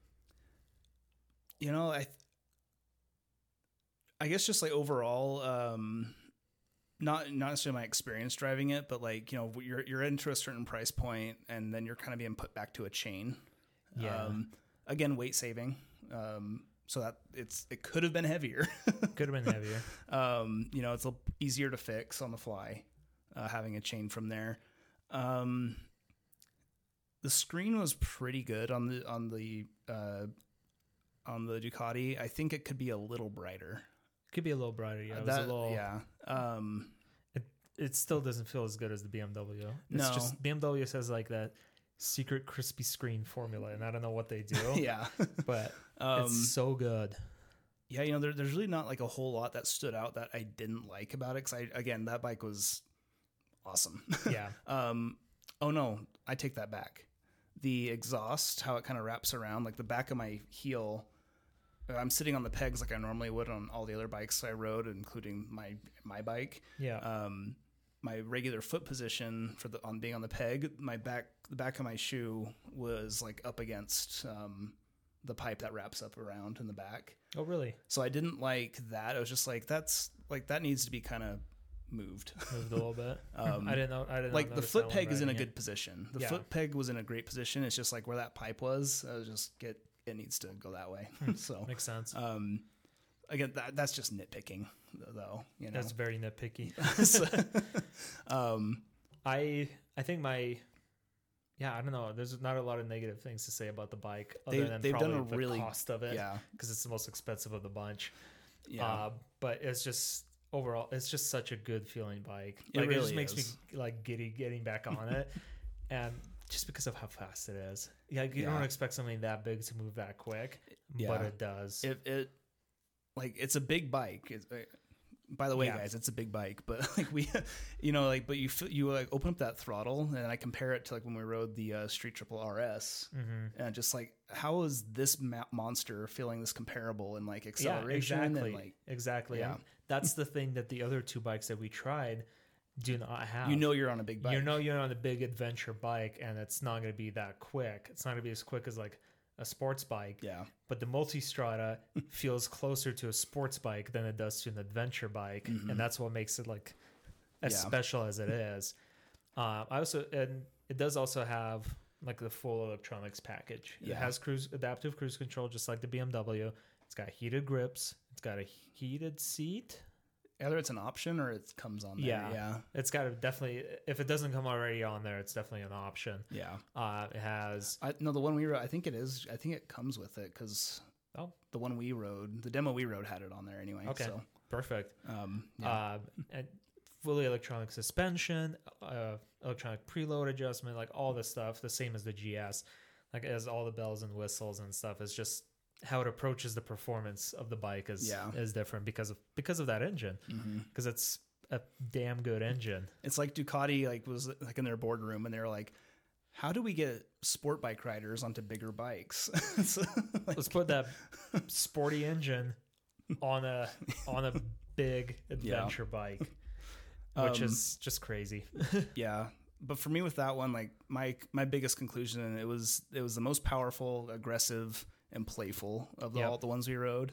you know, I th- I guess just like overall, um, not not necessarily my experience driving it, but like you know you're you're into a certain price point, and then you're kind of being put back to a chain. Yeah. Um, again, weight saving. Um, so that it's it could have been heavier. Could have been heavier. Um, you know, it's a little easier to fix on the fly, uh, having a chain from there. Um, the screen was pretty good on the on the uh, on the Ducati. I think it could be a little brighter. Could be a little brighter. Yeah, it was That- a little. yeah. Um, It still doesn't feel as good as the B M W. It's No. just B M W says like that secret crispy screen formula, and I don't know what they do. yeah. But um, it's so good. yeah, you know, there, there's really not like a whole lot that stood out that I didn't like about it. Cause I, again, that bike was awesome. Yeah. Um, oh no, I take that back. The exhaust, how it kind of wraps around, like the back of my heel. I'm sitting on the pegs like I normally would on all the other bikes I rode, including my my bike. Yeah. Um, my regular foot position for the on being on the peg, my back the back of my shoe was like up against um, the pipe that wraps up around in the back. Oh, really? So I didn't like that. I was just like, that's like that needs to be kind of moved. Moved a little bit. Um, I didn't know. I didn't like the notice foot that peg one is in a riding good it. position. The Yeah. foot peg was in a great position. It's just like where that pipe was. I was just get it needs to go that way. so Makes sense. um, again, that that's just nitpicking though. You know, That's very nitpicky. So, um, I I think my yeah I don't know. There's not a lot of negative things to say about the bike other They- than they've done probably a the really- cost of it. yeah, because it's the most expensive of the bunch. yeah, Uh, but it's just overall, it's just such a good feeling bike. It Like it, just really makes is. me like giddy getting back on it, and just because of how fast it is. Yeah, you Yeah. don't expect something that big to move that quick, but Yeah. it does. it it like it's a big bike. It's, uh, by the way, Yeah. guys, it's a big bike, but like we, you know, like but you f- you like open up that throttle and I compare it to like when we rode the uh, Street Triple R S, hmm and just like how is this ma- monster feeling this comparable in like Yeah, acceleration exactly. and like exactly. Yeah. And that's the thing that the other two bikes that we tried do not have. you know you're on a big bike. You know you're on a big adventure bike, and it's not going to be that quick. It's not going to be as quick as like a sports bike. yeah, But the Multistrada feels closer to a sports bike than it does to an adventure bike, Mhm. and that's what makes it like as Yeah. special as it is. Uh, I also and it does also have like the full electronics package. It Yeah. has cruise adaptive cruise control, just like the B M W. It's got heated grips. It's got a heated seat. either it's an option or it comes on there. Yeah. yeah, It's got a definitely. If it doesn't come already on there, it's definitely an option. yeah. Uh, it has I no, the one we rode, I think it is. I think it comes with it because oh the one we rode, the demo we rode, had it on there anyway. Okay. So, perfect. um, yeah. Uh, and fully electronic suspension, uh, electronic preload adjustment, like all this stuff, the same as the G S. Like it has all the bells and whistles and stuff. It's just how it approaches the performance of the bike is Yeah. is different because of because of that engine, Mhm. because it's a damn good engine. It's like Ducati like was like in their boardroom and they were like, how do we get sport bike riders onto bigger bikes? So, like, let's put that sporty engine on a on a big adventure yeah. bike, which um, is just crazy. Yeah. But for me with that one, like my my biggest conclusion, and it was it was the most powerful, aggressive, and playful of the, yep. all the ones we rode.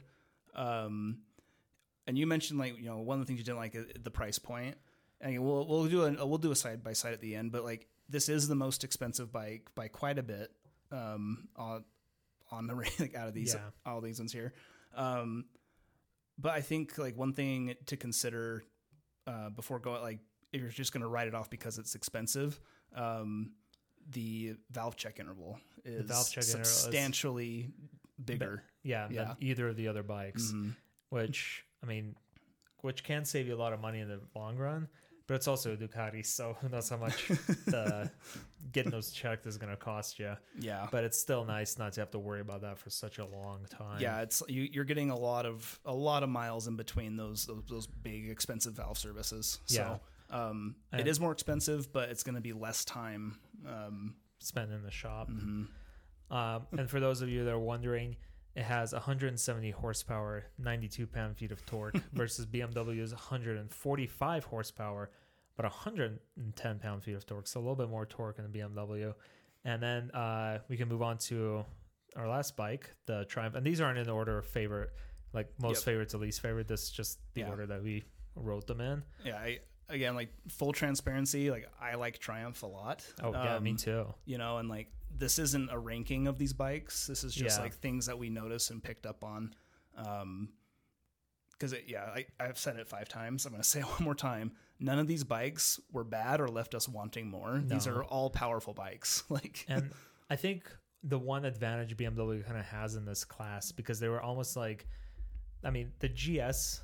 Um, and you mentioned like you know one of the things you didn't like is the price point. And we'll we'll do a we'll do a side by side at the end. But like this is the most expensive bike by quite a bit. Um, on on the like out of these yeah. all these ones here. Um, but I think like one thing to consider uh, before going like. If you're just going to write it off because it's expensive, um, the valve check interval is valve check substantially interval is, bigger. Yeah, yeah. than either of the other bikes, mm-hmm. which, I mean, which can save you a lot of money in the long run, but it's also a Ducati, so who knows how much the, getting those checked is going to cost you. Yeah. But it's still nice not to have to worry about that for such a long time. Yeah, it's you, you're getting a lot of a lot of miles in between those those, those big expensive valve services. So, yeah. Um, it is more expensive, but it's going to be less time um, spent in the shop. Mm-hmm. Um, and for those of you that are wondering, it has one hundred seventy horsepower, ninety-two pound-feet of torque versus B M W's one hundred forty-five horsepower, but one hundred ten pound-feet of torque. So a little bit more torque in the B M W. And then uh, we can move on to our last bike, the Triumph. And these aren't in order of favorite, like most yep. favorite to least favorite. This is just the yeah. order that we wrote them in. Yeah, I... Again, like full transparency, like I like Triumph a lot. Oh yeah, um, me too. You know, and like this isn't a ranking of these bikes. This is just yeah. like things that we noticed and picked up on. Um, because yeah, I, I've said it five times. I'm going to say it one more time. None of these bikes were bad or left us wanting more. No. These are all powerful bikes. Like, and I think the one advantage B M W kind of has in this class because they were almost like, I mean, the G S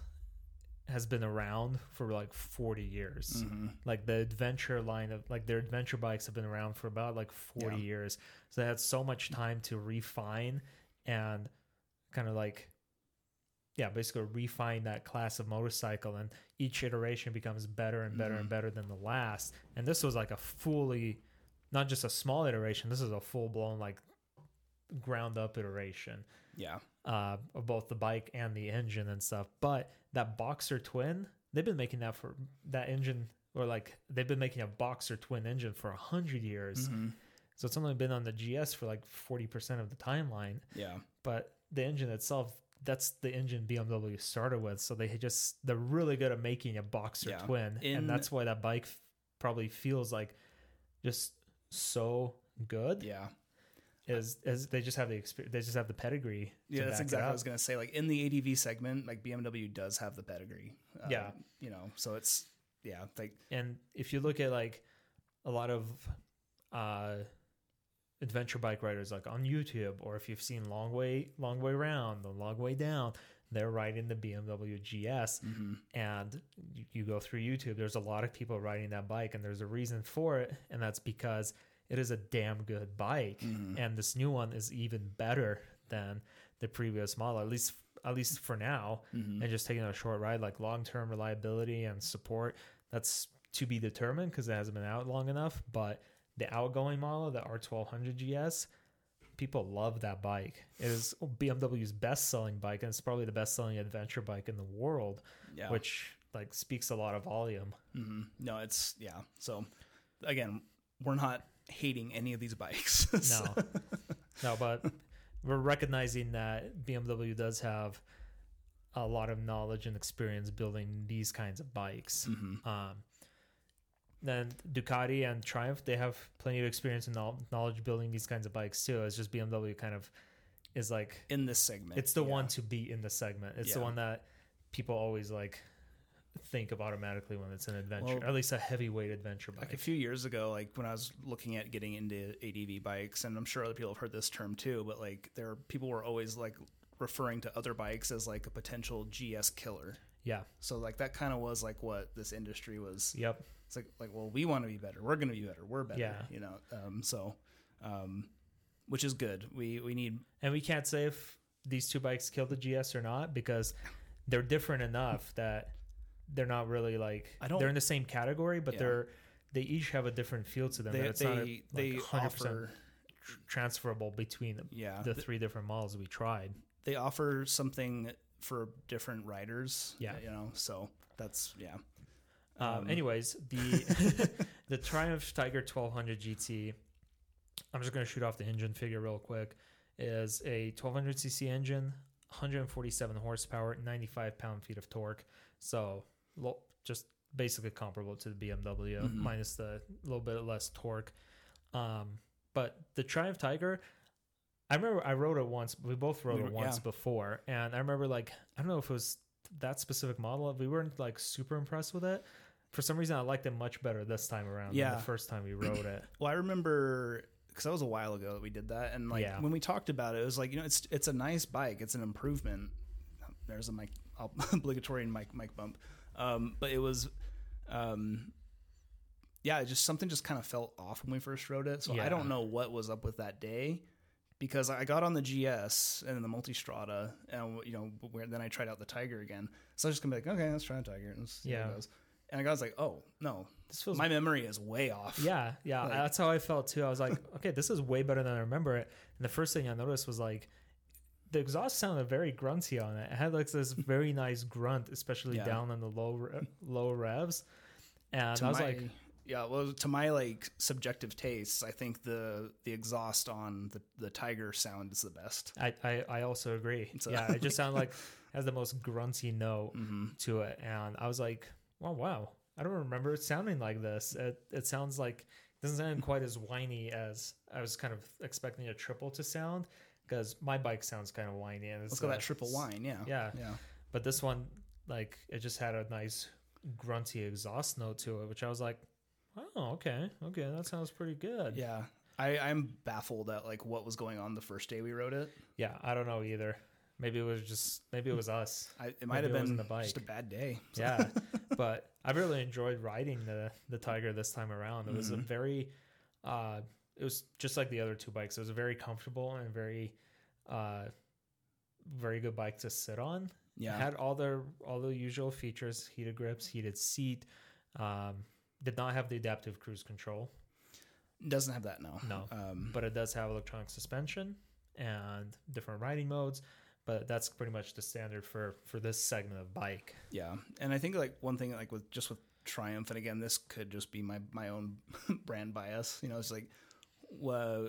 has been around for like forty years. Mm-hmm. Like the adventure line of like their adventure bikes have been around for about like forty yeah. years. So they had so much time to refine and kind of like, yeah, basically refine that class of motorcycle. And each iteration becomes better and better mm-hmm. and better than the last. And this was like a fully, not just a small iteration. This is a full blown like ground up iteration. Yeah. Uh, of both the bike and the engine and stuff. But that Boxer twin, they've been making that for that engine, or like they've been making a Boxer twin engine for a hundred years. Mm-hmm. So it's only been on the G S for like forty percent of the timeline. Yeah. But the engine itself, that's the engine B M W started with. So they just, they're really good at making a Boxer yeah. twin. In, and that's why that bike f- probably feels like just so good. Yeah. Is, is they just have the experience, they just have the pedigree. Yeah, that's exactly what I was going to say. Like in the A D V segment, like B M W does have the pedigree. Uh, yeah. You know, so it's, yeah. Like, and if you look at like a lot of uh, adventure bike riders, like on YouTube, or if you've seen Long Way, Long Way Round, the Long Way Down, they're riding the B M W G S. Mm-hmm. And you, you go through YouTube, there's a lot of people riding that bike, and there's a reason for it. And that's because it is a damn good bike, mm-hmm. and this new one is even better than the previous model, at least at least for now. Mm-hmm. And just taking a short ride, like long-term reliability and support, that's to be determined because it hasn't been out long enough. But the outgoing model, the R twelve hundred G S, people love that bike. It is B M W's best-selling bike, and it's probably the best-selling adventure bike in the world, yeah. which like speaks a lot of volume. Mm-hmm. No, it's yeah. So again, we're not hating any of these bikes. No, no, but we're recognizing that B M W does have a lot of knowledge and experience building these kinds of bikes. Mm-hmm. Um, then Ducati and Triumph, they have plenty of experience and knowledge building these kinds of bikes too. It's just B M W kind of is like in this segment. It's the yeah. one to be in the segment. It's yeah. the one that people always like think of automatically when it's an adventure, well, or at least a heavyweight adventure bike. Like a few years ago, like when I was looking at getting into A D V bikes, and I'm sure other people have heard this term too, but like there are people were always like referring to other bikes as like a potential G S killer. Yeah. So like that kind of was like what this industry was. Yep. It's like like well, we want to be better. We're going to be better. We're better. Yeah. You know. Um. So, um, which is good. We we need. And we can't say if these two bikes kill the G S or not because they're different enough that they're not really like I don't, they're in the same category, but yeah. they're they each have a different feel to them. They and it's they not a, like they one hundred percent offer tr- transferable between the, yeah the th- three different models we tried. they offer something for different riders. Yeah. you know. So that's yeah. Um, Um, anyways, the the Triumph Tiger twelve hundred G T. I'm just going to shoot off the engine figure real quick. Is a twelve hundred c c engine, one hundred forty-seven horsepower, ninety-five pound-feet of torque. So lo- just basically comparable to the B M W, Mhm. minus the little bit less torque. Um, but the Triumph Tiger, I remember I rode it once. We both rode We- it once yeah. before, and I remember like I don't know if it was that specific model. We weren't like super impressed with it. For some reason, I liked it much better this time around Yeah. than the first time we rode it. Well, I remember because that was a while ago that we did that, and like Yeah. when we talked about it, it was like, you know, it's it's a nice bike, it's an improvement. There's a mic obligatory mic mic bump, um, but it was, um, yeah, it just something just kind of felt off when we first rode it. So Yeah. I don't know what was up with that day, because I got on the G S and then the Multistrada, and you know, where then I tried out the Tiger again. So I was just gonna be like, okay, let's try a Tiger. And see how Yeah. it goes. And I was like, oh no, This feels my memory is way off. Yeah, yeah, Like- that's how I felt too. I was like, okay, this is way better than I remember it. And the first thing I noticed was like, the exhaust sounded very grunty on it. It had like this very nice grunt, especially Yeah. down on the low re- low revs. And To I was my, like, yeah, well, to my like subjective tastes, I think the the exhaust on the the Tiger sound is the best. I, I, I also agree. So- Yeah, it just sounded like it has the most grunty note Mm-hmm. to it. And I was like, oh, wow. I don't remember it sounding like this. It, it sounds like, it doesn't sound quite as whiny as I was kind of expecting a triple to sound, because my bike sounds kind of whiny. And it's Let's go uh, that triple whine, yeah, Yeah. yeah. But this one, like, it just had a nice grunty exhaust note to it, which I was like, oh, okay. Okay, that sounds pretty good. Yeah, I, I'm baffled at like what was going on the first day we rode it. Yeah, I don't know either. Maybe it was just, maybe it was us. I, it might Maybe have it wasn't been the bike. just a bad day. So- Yeah, but I really enjoyed riding the the Tiger this time around. It was a Mhm. very, uh, it was just like the other two bikes. It was a very comfortable and very, uh, very good bike to sit on. yeah. It had all the all the usual features: heated grips, heated seat. Um, did not have the adaptive cruise control, Doesn't have that, no. No. Um, but it does have electronic suspension and different riding modes. But that's pretty much the standard for for this segment of bike. yeah, and I think like one thing like with just with Triumph, and again, this could just be my my own brand bias. You know, it's like, well,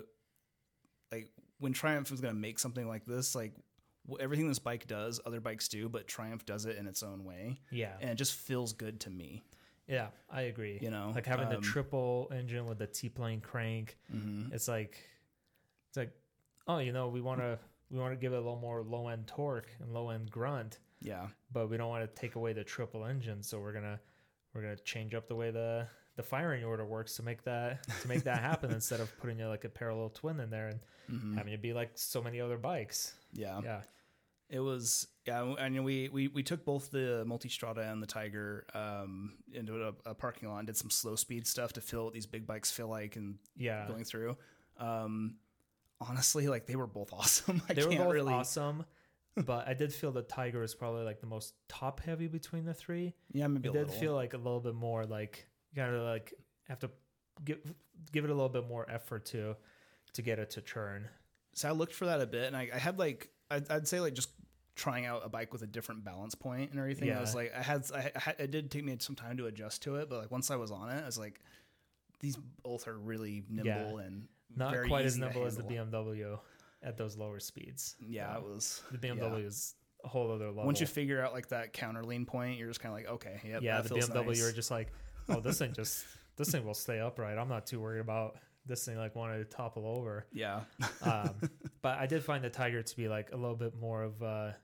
like when Triumph was going to make something like this, like w- everything this bike does, other bikes do, but Triumph does it in its own way, Yeah, and it just feels good to me. yeah, I agree. You know, Like having the um, triple engine with the T-plane crank, mhm. it's like it's like, oh, you know, we want to we want to give it a little more low end torque and low end grunt, Yeah, but we don't want to take away the triple engine, so we're gonna we're gonna change up the way the the firing order works to make that to make that happen instead of putting you like a parallel twin in there and mhm. having it be like so many other bikes. yeah. Yeah, It was, yeah, and we, we, we took both the Multistrada and the Tiger um, into a, a parking lot and did some slow speed stuff to feel what these big bikes feel like and yeah. going through. Um, honestly, like they were both awesome. I They were can't both really, awesome, but I did feel the Tiger was probably like the most top heavy between the three. yeah, maybe It a did little. feel like a little bit more like you gotta like have to give give it a little bit more effort to to get it to turn. So I looked for that a bit, and I, I had like I'd, I'd say like just trying out a bike with a different balance point and everything. I Yeah. was like, I had, I had, it did take me some time to adjust to it, but like once I was on it, I was like, these both are really nimble Yeah. and Not very quite as easy to nimble as the handle. B M W at those lower speeds. Yeah, Uh, it was the B M W yeah. is a whole other level. Once you figure out like that counter lean point, you're just kind of like, okay, yep, yeah, that the feels B M W, nice. you're just like, oh, this thing just this thing will stay upright. I'm not too worried about this thing like wanting to topple over. yeah, Um, but I did find the Tiger to be like a little bit more of uh,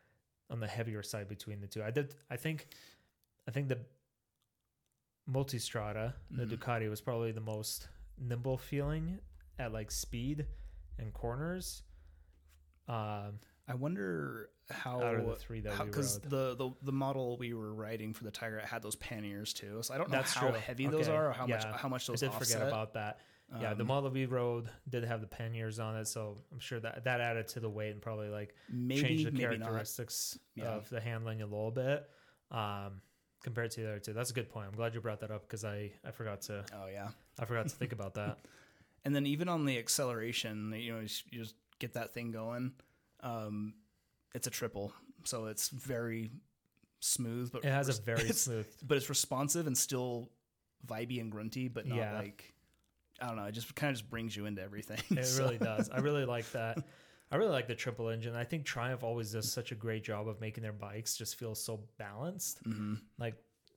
on the heavier side between the two. I did. I think. I think the Multistrada, the Mhm. Ducati, was probably the most nimble feeling at like speed and corners. Um, I wonder how out of the three that we because rode. the, the the model we were riding for the Tiger, it had those panniers too. So I don't know That's how true. heavy those Okay. are or how much Yeah. how much I those did offset. forget about that. Yeah, the Um, model we rode did have the panniers on it, so I'm sure that that added to the weight and probably like maybe changed the maybe not. characteristics Yeah. of the handling a little bit. Um, compared to the other two. That's a good point. I'm glad you brought that up because I, I forgot to Oh yeah. I forgot to think about that. And then even on the acceleration, you know, you just, you just get that thing going. Um, it's a triple, so it's very smooth, but It has res- a very it's- smooth. but it's responsive and still vibey and grunty, but not Yeah. like, I don't know. It just kind of just brings you into everything. It So- really does. I really like that. I really like the triple engine. I think Triumph always does such a great job of making their bikes just feel so balanced, Mhm. like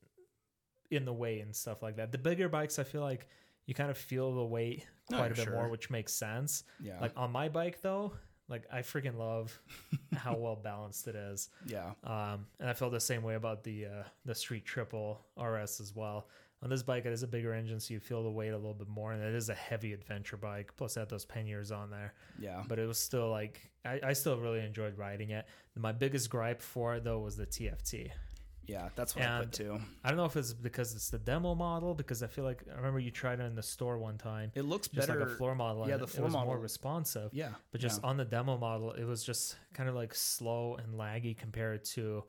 in the weight and stuff like that. The bigger bikes, I feel like you kind of feel the weight Oh, quite a bit sure. more, which makes sense. Yeah. Like on my bike though, like I freaking love how well balanced it is. yeah. Um, and I feel the same way about the uh, the Street Triple R S as well. On this bike, it is a bigger engine, so you feel the weight a little bit more, and it is a heavy adventure bike. Plus, it had those panniers on there, Yeah. but it was still like I, I still really enjoyed riding it. My biggest gripe for it though was the T F T. Yeah. That's what I And put too. I don't know if it's because it's the demo model, because I feel like I remember you tried it in the store one time, It looks just better. like a floor model. yeah, and the it floor was more model- responsive. Yeah. But just yeah. on the demo model, it was just kind of like slow and laggy compared to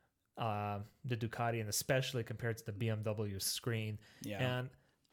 uh, the Ducati, and especially compared to the B M W screen. yeah. And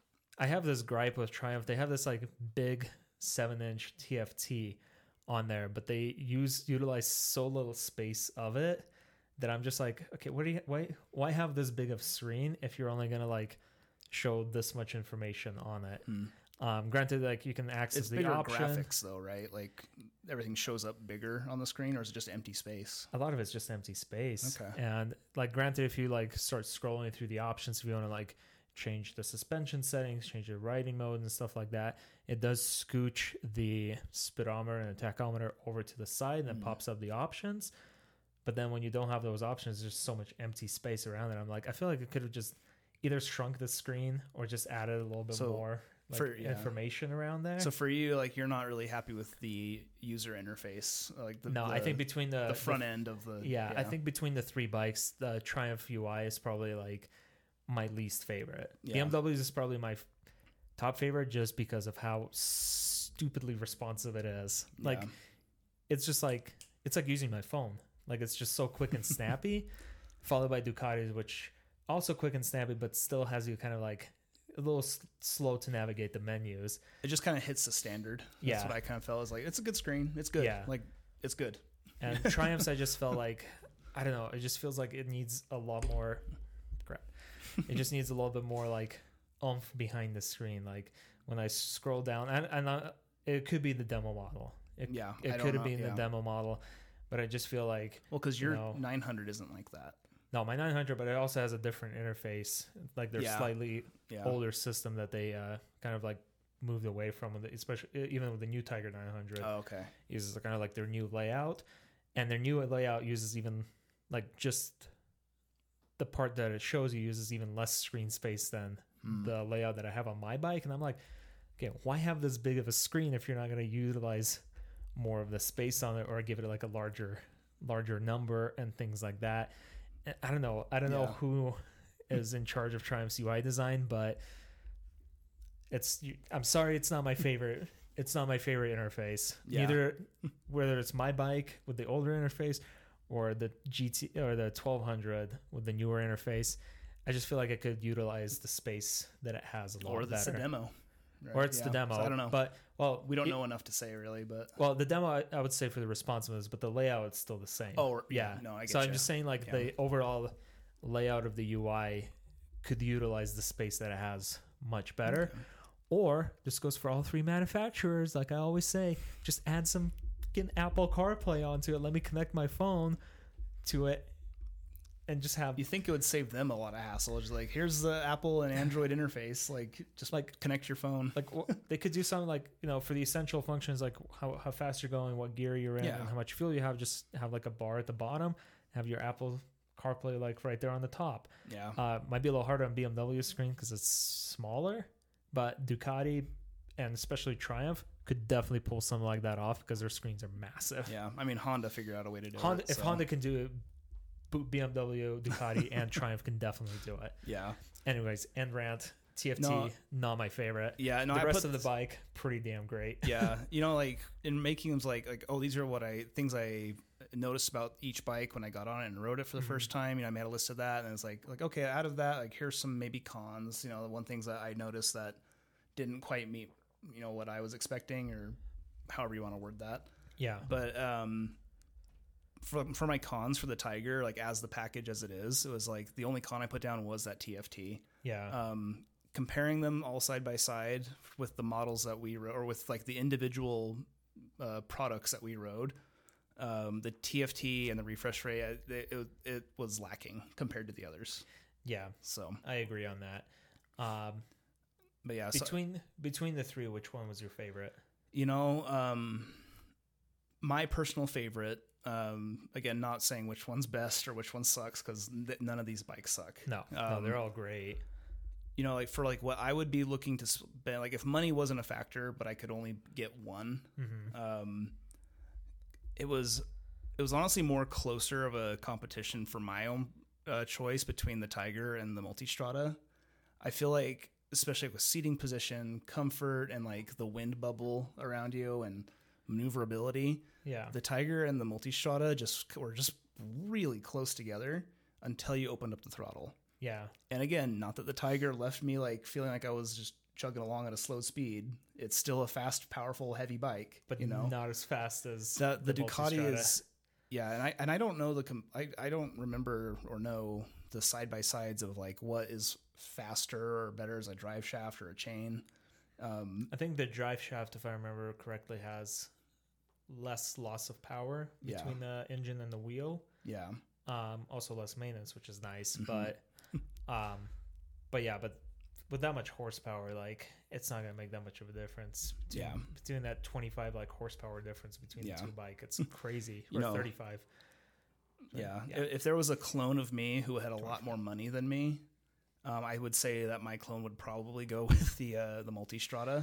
I have this gripe with Triumph. They have this like big seven inch T F T on there, but they use utilize so little space of it that I'm just like, okay, what do you why why have this big of screen if you're only gonna like show this much information on it? Hmm. Um, granted, like you can access It's the bigger option. graphics though, right? Like everything shows up bigger on the screen, or is it just empty space? A lot of it's just empty space. Okay. And like granted, if you like start scrolling through the options, if you want to like change the suspension settings, change the riding mode and stuff like that, it does scooch the speedometer and the tachometer over to the side and it Mm. pops up the options. But then when you don't have those options, there's so much empty space around it. I'm like, I feel like it could have just either shrunk the screen or just added a little bit So, more like, for- yeah. information around there. So for you, like you're not really happy with the user interface, like the, no, the, I think between the the front end of the Yeah, I think between the three bikes, the Triumph U I is probably like my least favorite. Yeah. B M W's is probably my f- top favorite just because of how stupidly responsive it is. Like Yeah. it's just like it's like using my phone. Like it's just so quick and snappy. Followed by Ducatis, which also quick and snappy, but still has you kind of like a little s- slow to navigate the menus. it just kind of hits the standard. That's Yeah. what I kind of felt. Is like it's a good screen. It's good. Yeah. Like it's good. And Triumphs, I just felt like, I don't know, it just feels like it needs a lot more, crap. It just needs a little bit more like oomph behind the screen. Like when I scroll down, and, and I, it could be the demo model. It, Yeah, it I don't could have know, been yeah. the demo model, but I just feel like, Well, because you your know- nine hundred isn't like that. no, my nine hundred, but it also has a different interface. Like their Yeah. slightly Yeah. older system that they uh, kind of like moved away from, with it, especially even with the new Tiger nine hundred. Oh, okay. Uses kind of like their new layout, and their new layout uses even like just the part that it shows you uses even less screen space than Hmm. the layout that I have on my bike. And I'm like, okay, why have this big of a screen if you're not going to utilize more of the space on it or give it like a larger larger number and things like that? And I don't know. I don't know Yeah. who is in charge of Triumph's U I design, but it's I'm sorry, it's not my favorite. It's not my favorite interface. Yeah. Neither whether it's my bike with the older interface or the G T or the twelve hundred with the newer interface. I just feel like it could utilize the space that it has a lot Or it's better. a demo. right? Or it's the Yeah. demo. So I don't know. But well, we don't it- know enough to say really, but Well, the demo I, I would say for the responsiveness, but the layout is still the same. Oh, yeah. yeah. No, I get So I'm ya. just saying, like Yeah. the overall layout of the U I could utilize the space that it has much better. Okay. Or this goes for all three manufacturers. Like I always say, just add some fucking Apple CarPlay onto it. Let me connect my phone to it, and just have you think it would save them a lot of hassle. Just like here's the Apple and Android interface. Like just like connect your phone. like w- they could do something like, you know, for the essential functions, like how, how fast you're going, what gear you're in, Yeah. and how much fuel you have. Just have like a bar at the bottom, have your Apple CarPlay like right there on the top. Yeah. Uh, might be a little harder on B M W screen because it's smaller, but Ducati and especially Triumph could definitely pull something like that off because their screens are massive. Yeah. I mean, Honda figured out a way to do Honda, it. if so, Honda can do it, B- BMW, Ducati, and Triumph can definitely do it. Yeah. Anyways, end rant. T F T, No. not my favorite. Yeah. No, the I rest put of the bike, pretty damn great. yeah, you know, like in making them like like oh, these are what I things I noticed about each bike when I got on it and rode it for the mm-hmm. first time. You know, I made a list of that, and it's like, like okay, out of that, like here's some maybe cons. You know, the one things that I noticed that didn't quite meet, you know, what I was expecting, or however you want to word that. Yeah. But um, for for my cons for the Tiger, like as the package as it is, it was like the only con I put down was that T F T. Yeah. Um, comparing them all side by side with the models that we rode, or with like the individual uh, products that we rode, um, the T F T and the refresh rate, it, it, it was lacking compared to the others. Yeah. So I agree on that. Um, but yeah, between so, between the three, which one was your favorite? You know, um, my personal favorite. Um, again, not saying which one's best or which one sucks, because th- none of these bikes suck. No, um, no, they're all great. You know, like for like what I would be looking to spend, like if money wasn't a factor, but I could only get one, mm-hmm. um, it was, it was honestly more closer of a competition for my own uh, choice between the Tiger and the Multistrada. I feel like, especially with seating position, comfort, and like the wind bubble around you and maneuverability, yeah, the Tiger and the Multistrada just were just really close together until you opened up the throttle. Yeah. And again, not that the Tiger left me like feeling like I was just chugging along at a slow speed. It's still a fast, powerful, heavy bike, but you know, not as fast as the, the, the Ducati Multistrada. is. Yeah, and I and I don't know the com- I I don't remember or know the side by sides of like what is faster or better as a drive shaft or a chain. Um, I think the drive shaft, if I remember correctly, has less loss of power between yeah. the engine and the wheel. Yeah. Um, also less maintenance, which is nice, Mm-hmm. but, um, but yeah, but with that much horsepower, like it's not gonna make that much of a difference. Between, Yeah. between that twenty-five like horsepower difference between Yeah. the two bike, it's crazy. You Or know, thirty-five. Yeah. yeah. If there was a clone of me who had a lot more money than me, um, I would say that my clone would probably go with the uh, the Multistrada.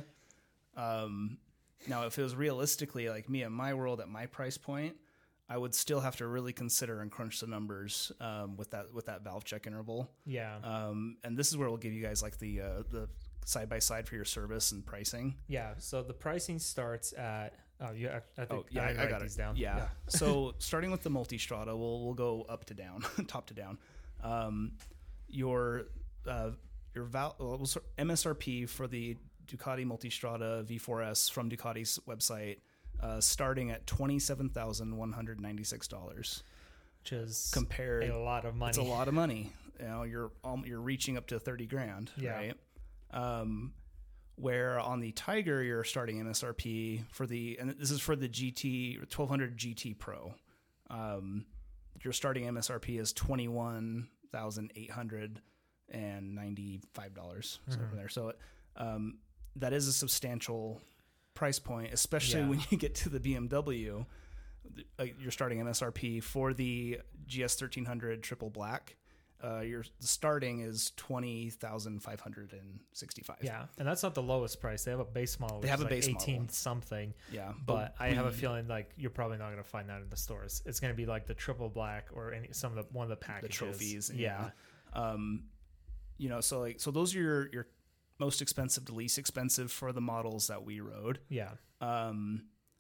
Um, now, if it was realistically like me in my world at my price point, I would still have to really consider and crunch the numbers um, with that with that valve check interval. Yeah. Um, and this is where we'll give you guys like the uh, the side by side for your service and pricing. Yeah. So the pricing starts at. Oh, yeah. I, I think Oh, yeah, I, I, write got these it down. Yeah. yeah. So starting with the Multistrada, we'll we'll go up to down, top to down. Um, your uh, your val- well, we'll start M S R P for the Ducati Multistrada V four S from Ducati's website, uh, starting at twenty-seven thousand one hundred ninety-six dollars, which is compared a lot of money. It's a lot of money. You know, you're um, you're reaching up to thirty grand, Yeah. right? Um, where on the Tiger, you're starting M S R P for the, and this is for the G T twelve hundred G T Pro. Um, your starting M S R P is twenty-one thousand eight hundred ninety-five dollars. So Mhm. over there. So, um, that is a substantial price point, especially Yeah. when you get to the B M W. Uh, you're starting M S R P for the G S thirteen hundred Triple Black. Uh, your starting is twenty thousand five hundred sixty-five. Yeah, and that's not the lowest price. They have a base model. Which They have is a like base eighteen model. something. Yeah, But I have a we- feeling like you're probably not going to find that in the stores. It's going to be like the triple black or any some of the one of the the packages. trophies. Yeah. Um, you know, so like so those are your your most expensive to least expensive for the models that we rode. Yeah. Um,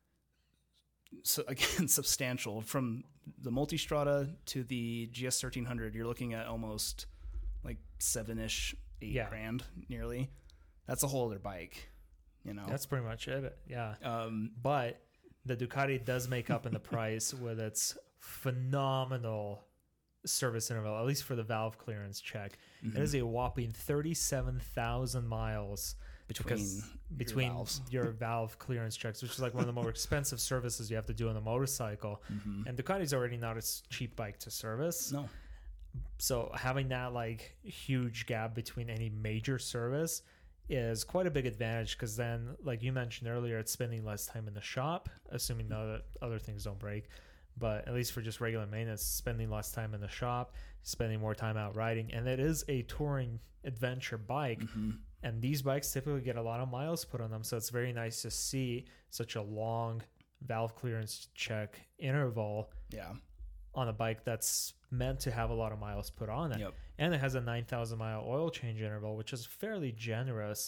so again, substantial from the Multistrada to the G S thirteen hundred. You're looking at almost like seven ish, eight Yeah. grand nearly. That's a whole other bike, you know. That's pretty much it. Yeah. um, But the Ducati does make up in the price with its phenomenal service interval, at least for the valve clearance check. mhm. It is a whopping thirty-seven thousand miles between because- your between valves. your valve clearance checks, which is like one of the more expensive services you have to do on a motorcycle. Mhm. And Ducati's already not a s- cheap bike to service. No. So having that like huge gap between any major service is quite a big advantage, because then, like you mentioned earlier, it's spending less time in the shop, assuming no other, other things don't break. But at least for just regular maintenance, spending less time in the shop, spending more time out riding. And it is a touring adventure bike. Mhm. And these bikes typically get a lot of miles put on them. So it's very nice to see such a long valve clearance check interval Yeah. on a bike that's meant to have a lot of miles put on it. Yep. And it has a nine thousand mile oil change interval, which is fairly generous.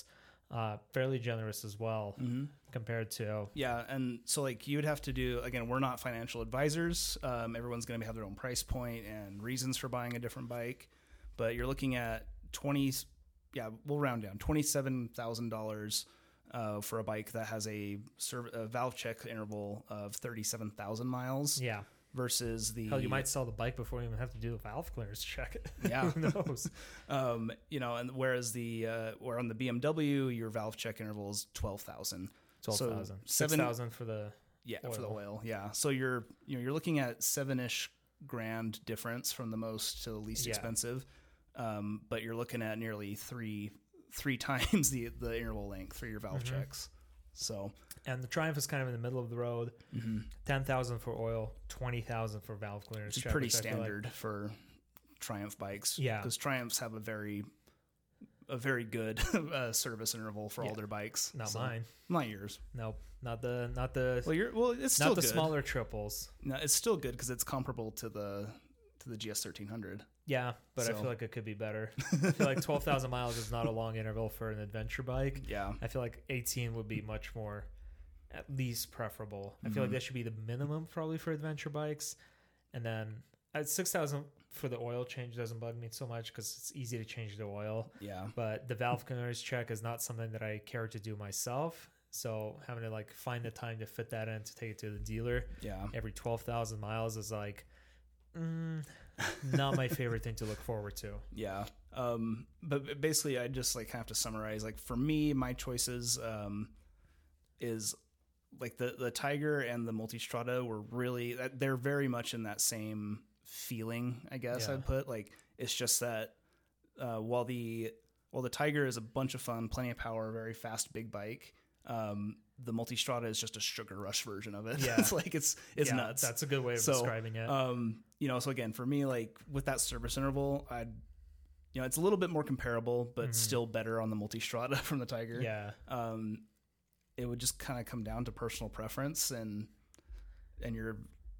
uh, fairly generous as well Mm-hmm. compared to. Yeah, and so like you would have to do, again, we're not financial advisors. Um, everyone's going to have their own price point and reasons for buying a different bike, but you're looking at twenty, yeah, we'll round down twenty-seven thousand dollars uh, for a bike that has a, serv- a valve check interval of thirty-seven thousand miles. Yeah. Versus the Hell, you might sell the bike before you even have to do the valve clearance check. Yeah. Who knows? um, you know, and whereas the uh, where on the B M W, your valve check interval is twelve thousand. Twelve thousand. So Six seven- thousand for the Yeah, oil. for the oil. Yeah, so you're you know you're looking at seven ish grand difference from the most to the least Yeah. expensive, um, but you're looking at nearly three three times the the interval length for your valve Mhm. checks. So and the Triumph is kind of in the middle of the road. mhm. Ten thousand for oil, twenty thousand for valve clearance. which is check, pretty which I feel like- standard for Triumph bikes. Yeah. because Triumphs have a very a very good uh, service interval for all Yeah. their bikes. not So- mine. Not yours. Nope. Not the not the Well, you're well. It's still not the good. smaller triples. No, it's still good because it's comparable to the to the G S thirteen hundred. Yeah, but I So- feel like it could be better. I feel like twelve thousand miles is not a long interval for an adventure bike. Yeah. I feel like eighteen would be much more, at least preferable. I feel like Mhm. that should be the minimum probably for adventure bikes. And then at six thousand for the oil change doesn't bug me so much because it's easy to change the oil. Yeah. But the valve clearance check is not something that I care to do myself. So having to like find the time to fit that in to take it to the dealer Yeah. every twelve thousand miles is like mm, not my favorite thing to look forward to. Yeah. Um, but basically, I just like have to summarize. Like for me, my choices um, is like the the Tiger and the Multistrada were really they're very much in that same feeling. I guess Yeah. I'd put like it's just that uh, while the while the Tiger is a bunch of fun, plenty of power, very fast, big bike. Um, the Multistrada is just a sugar rush version of it. Yeah. It's like it's it's Yeah, nuts. That's a good way of So, describing it. Um, you know, so again, for me, like with that service interval, I'd, you know, it's a little bit more comparable, but Mhm. still better on the Multistrada from the Tiger. yeah. Um, it would just kind of come down to personal preference and, and your,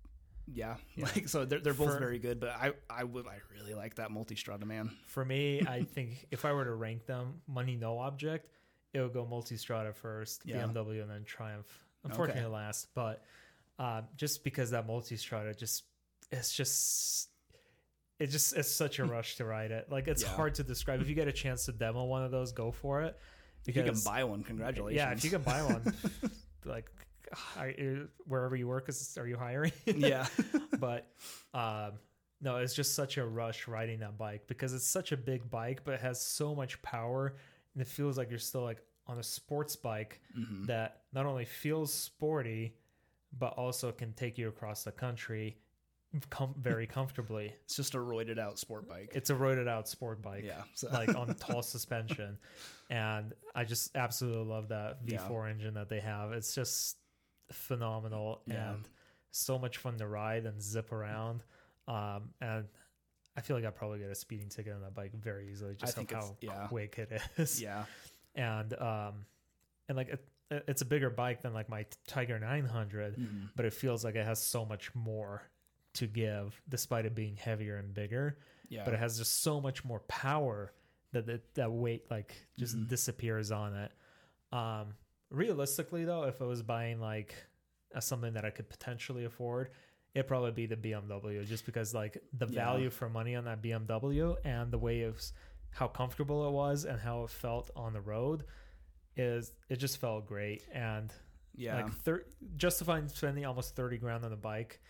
yeah, Yeah. like, so they're, they're both For- very good, but I, I would, I really like that Multistrada, man. For me, I think if I were to rank them, money no object, it would go Multistrada first, Yeah. B M W, and then Triumph. Unfortunately, Okay. last, but uh, just because that Multistrada just it's just it just it's such a rush to ride it. Like it's Yeah. hard to describe. If you get a chance to demo one of those, go for it. If you can buy one, congratulations. Yeah, if you can buy one, like I, wherever you work, is are you hiring? yeah. But um, no, it's just such a rush riding that bike because it's such a big bike, but it has so much power, and it feels like you're still like on a sports bike Mhm. that not only feels sporty, but also can take you across the country com- very comfortably. It's just a roided out sport bike. It's a roided out sport bike, yeah. So. like on tall suspension, and I just absolutely love that V four engine that they have. It's just phenomenal Yeah. and so much fun to ride and zip around. Um, and I feel like I'd probably get a speeding ticket on that bike very easily, just I think of it's- how yeah. quick it is. yeah. And um, and like it, it's a bigger bike than like my Tiger nine hundred, Mhm. but it feels like it has so much more to give, despite it being heavier and bigger. Yeah. But it has just so much more power that that, that weight like just Mhm. disappears on it. Um, realistically, though, if I was buying like a, something that I could potentially afford, it'd probably be the B M W, just because like the Yeah. value for money on that B M W and the way of how comfortable it was and how it felt on the road is it just felt great. And yeah. like thir- justifying spending almost thirty grand on a bike,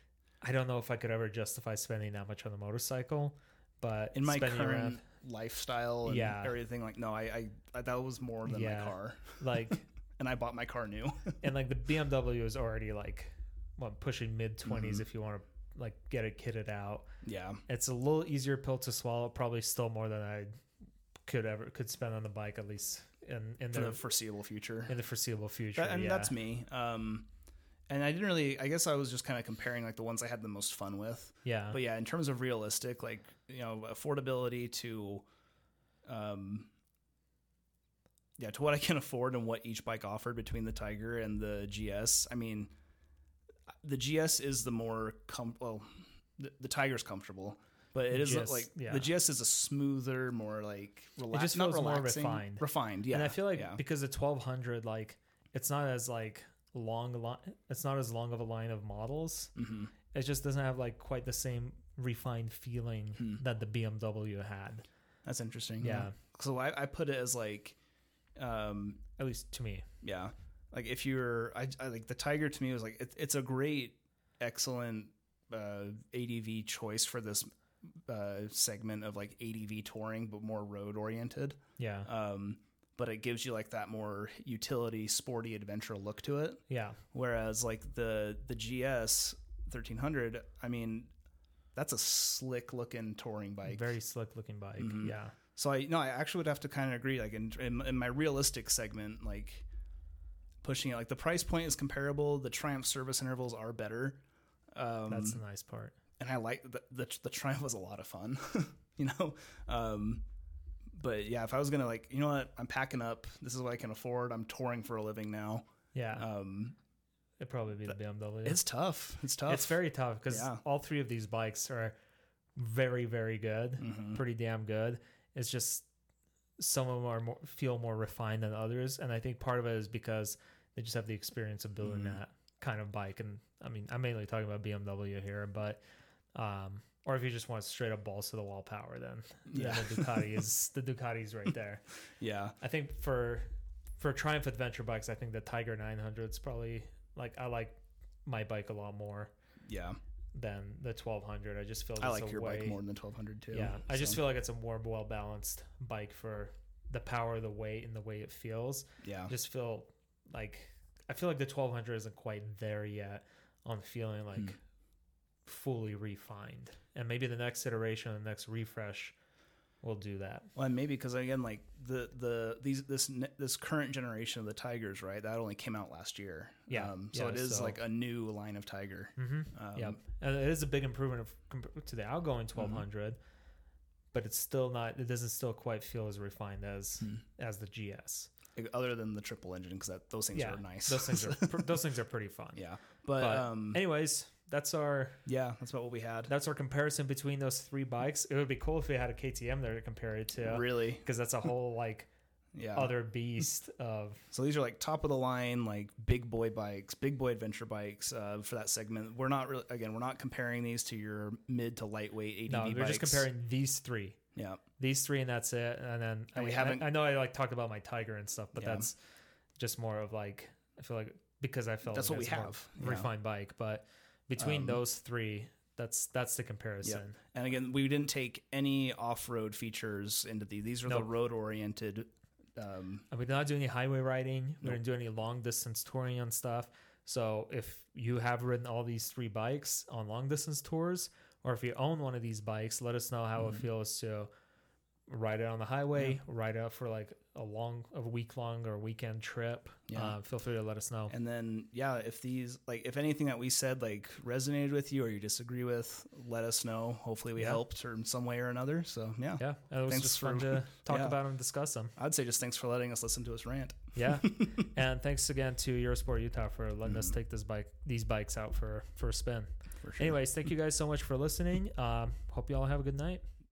I don't know if I could ever justify spending that much on a motorcycle, but in my spending current around, lifestyle and Yeah. everything, like no, I, I, I that was more than Yeah. my car, like and I bought my car new. and like the B M W is already like what pushing mid twenties Mhm. if you want to like get it kitted out. yeah, It's a little easier pill to swallow, probably still more than I could ever could spend on the bike, at least in in for the, the foreseeable future. in the foreseeable future. That- and yeah. that's me. Um, and I didn't really. I guess I was just kind of comparing like the ones I had the most fun with. yeah. But yeah, in terms of realistic, like you know, affordability to, um, yeah, to what I can afford and what each bike offered between the Tiger and the G S. I mean, the G S is the more com- well, the, the Tiger's comfortable. but it The is G S, like yeah. the G S is a smoother, more like relaxed. It just not feels more relaxing, refined. Refined, yeah. And I feel like yeah. because the twelve hundred, like it's not as like long. a Li- it's not as long of a line of models. Mm-hmm. It just doesn't have like quite the same refined feeling Hmm. that the B M W had. That's interesting. Yeah. So I, I put it as like, um, At least to me. yeah, like if you're, I, I like the Tiger to me was like it, it's a great, excellent uh, A D V choice for this uh, segment of like A D V touring, but more road oriented. Yeah. Um, but it gives you like that more utility, sporty, adventure look to it. Yeah. Whereas like the the G S thirteen hundred, I mean, that's a slick looking touring bike. Very slick looking bike. Mhm. Yeah. So I no, I actually would have to kind of agree. Like in, in in my realistic segment, like pushing it, like the price point is comparable. The Triumph service intervals are better. Um, That's the nice part. and I like the, the the Triumph was a lot of fun, you know. Um, but yeah, if I was gonna like, you know what, I'm packing up. This is what I can afford. I'm touring for a living now. Yeah. Um, It'd probably be the B M W. it's tough. It's tough. It's very tough because Yeah. all three of these bikes are very, very good, Mhm. pretty damn good. It's just some of them are more, feel more refined than others, and I think part of it is because they just have the experience of building Mhm. that kind of bike. And I mean, I'm mainly talking about B M W here, but um, or if you just want straight up balls to the wall power, then yeah, Yeah. the Ducati is the Ducati's right there. Yeah. I think for for Triumph adventure bikes, I think the Tiger nine hundred is probably like I like my bike a lot more Yeah. than the twelve hundred. I just feel I it's like a your way, bike more than the twelve hundred too. Yeah, I just so, feel like it's a more well balanced bike for the power, the weight, and the way it feels. yeah. I just feel like I feel like the twelve hundred isn't quite there yet on feeling like Hmm. fully refined. And maybe the next iteration, the next refresh, will do that. Well, and maybe because again, like the the these this ne- this current generation of the Tigers, right? That only came out last year. Yeah, Um, so yeah, it is so- like a new line of Tiger. Mm-hmm. Um, Yep, and it is a big improvement of, comp- to the outgoing twelve hundred, but it's still not. It doesn't still quite feel as refined as Hmm. as the G S. Other than the triple engine, because that those things Yeah, are nice. Those things are pr- those things are pretty fun. yeah, but, But um, anyways, that's our yeah, that's about what we had. that's our comparison between those three bikes. It would be cool if we had a K T M there to compare it to, Really, because that's a whole like yeah. other beast of So these are like top of the line, like big boy bikes, big boy adventure bikes uh, for that segment. We're not really, again, we're not comparing these to your mid to lightweight A D V no. We're bikes. just comparing these three, Yeah, these three, and that's it. And then And I, we haven't- I, I know I like talked about my Tiger and stuff, but Yeah. that's just more of like I feel like because I felt That's like what it's we more have, yeah. refined bike, but between Um, those three, that's that's the comparison. and again, we didn't take any off-road features into these. These are the Nope. road-oriented. Um, And we did not do any highway riding. We Nope. didn't do any long distance touring and stuff. So if you have ridden all these three bikes on long distance tours, or if you own one of these bikes, let us know how it Mhm. feels to ride it on the highway, ride it out for like a long, a week long or weekend trip. Yeah. Uh, feel free to let us know. And then, yeah, if these, like, if anything that we said, like, resonated with you or you disagree with, let us know. Hopefully we Yeah. helped or in some way or another. So, yeah. Yeah, it was Thanks just for- fun to talk yeah. about them and discuss them. I'd say just thanks for letting us listen to us rant. Yeah, and thanks again to Eurosport Utah for letting us Mhm. take this bike, these bikes out for for a spin. For sure. Anyways, thank you guys so much for listening. Um, hope you all have a good night.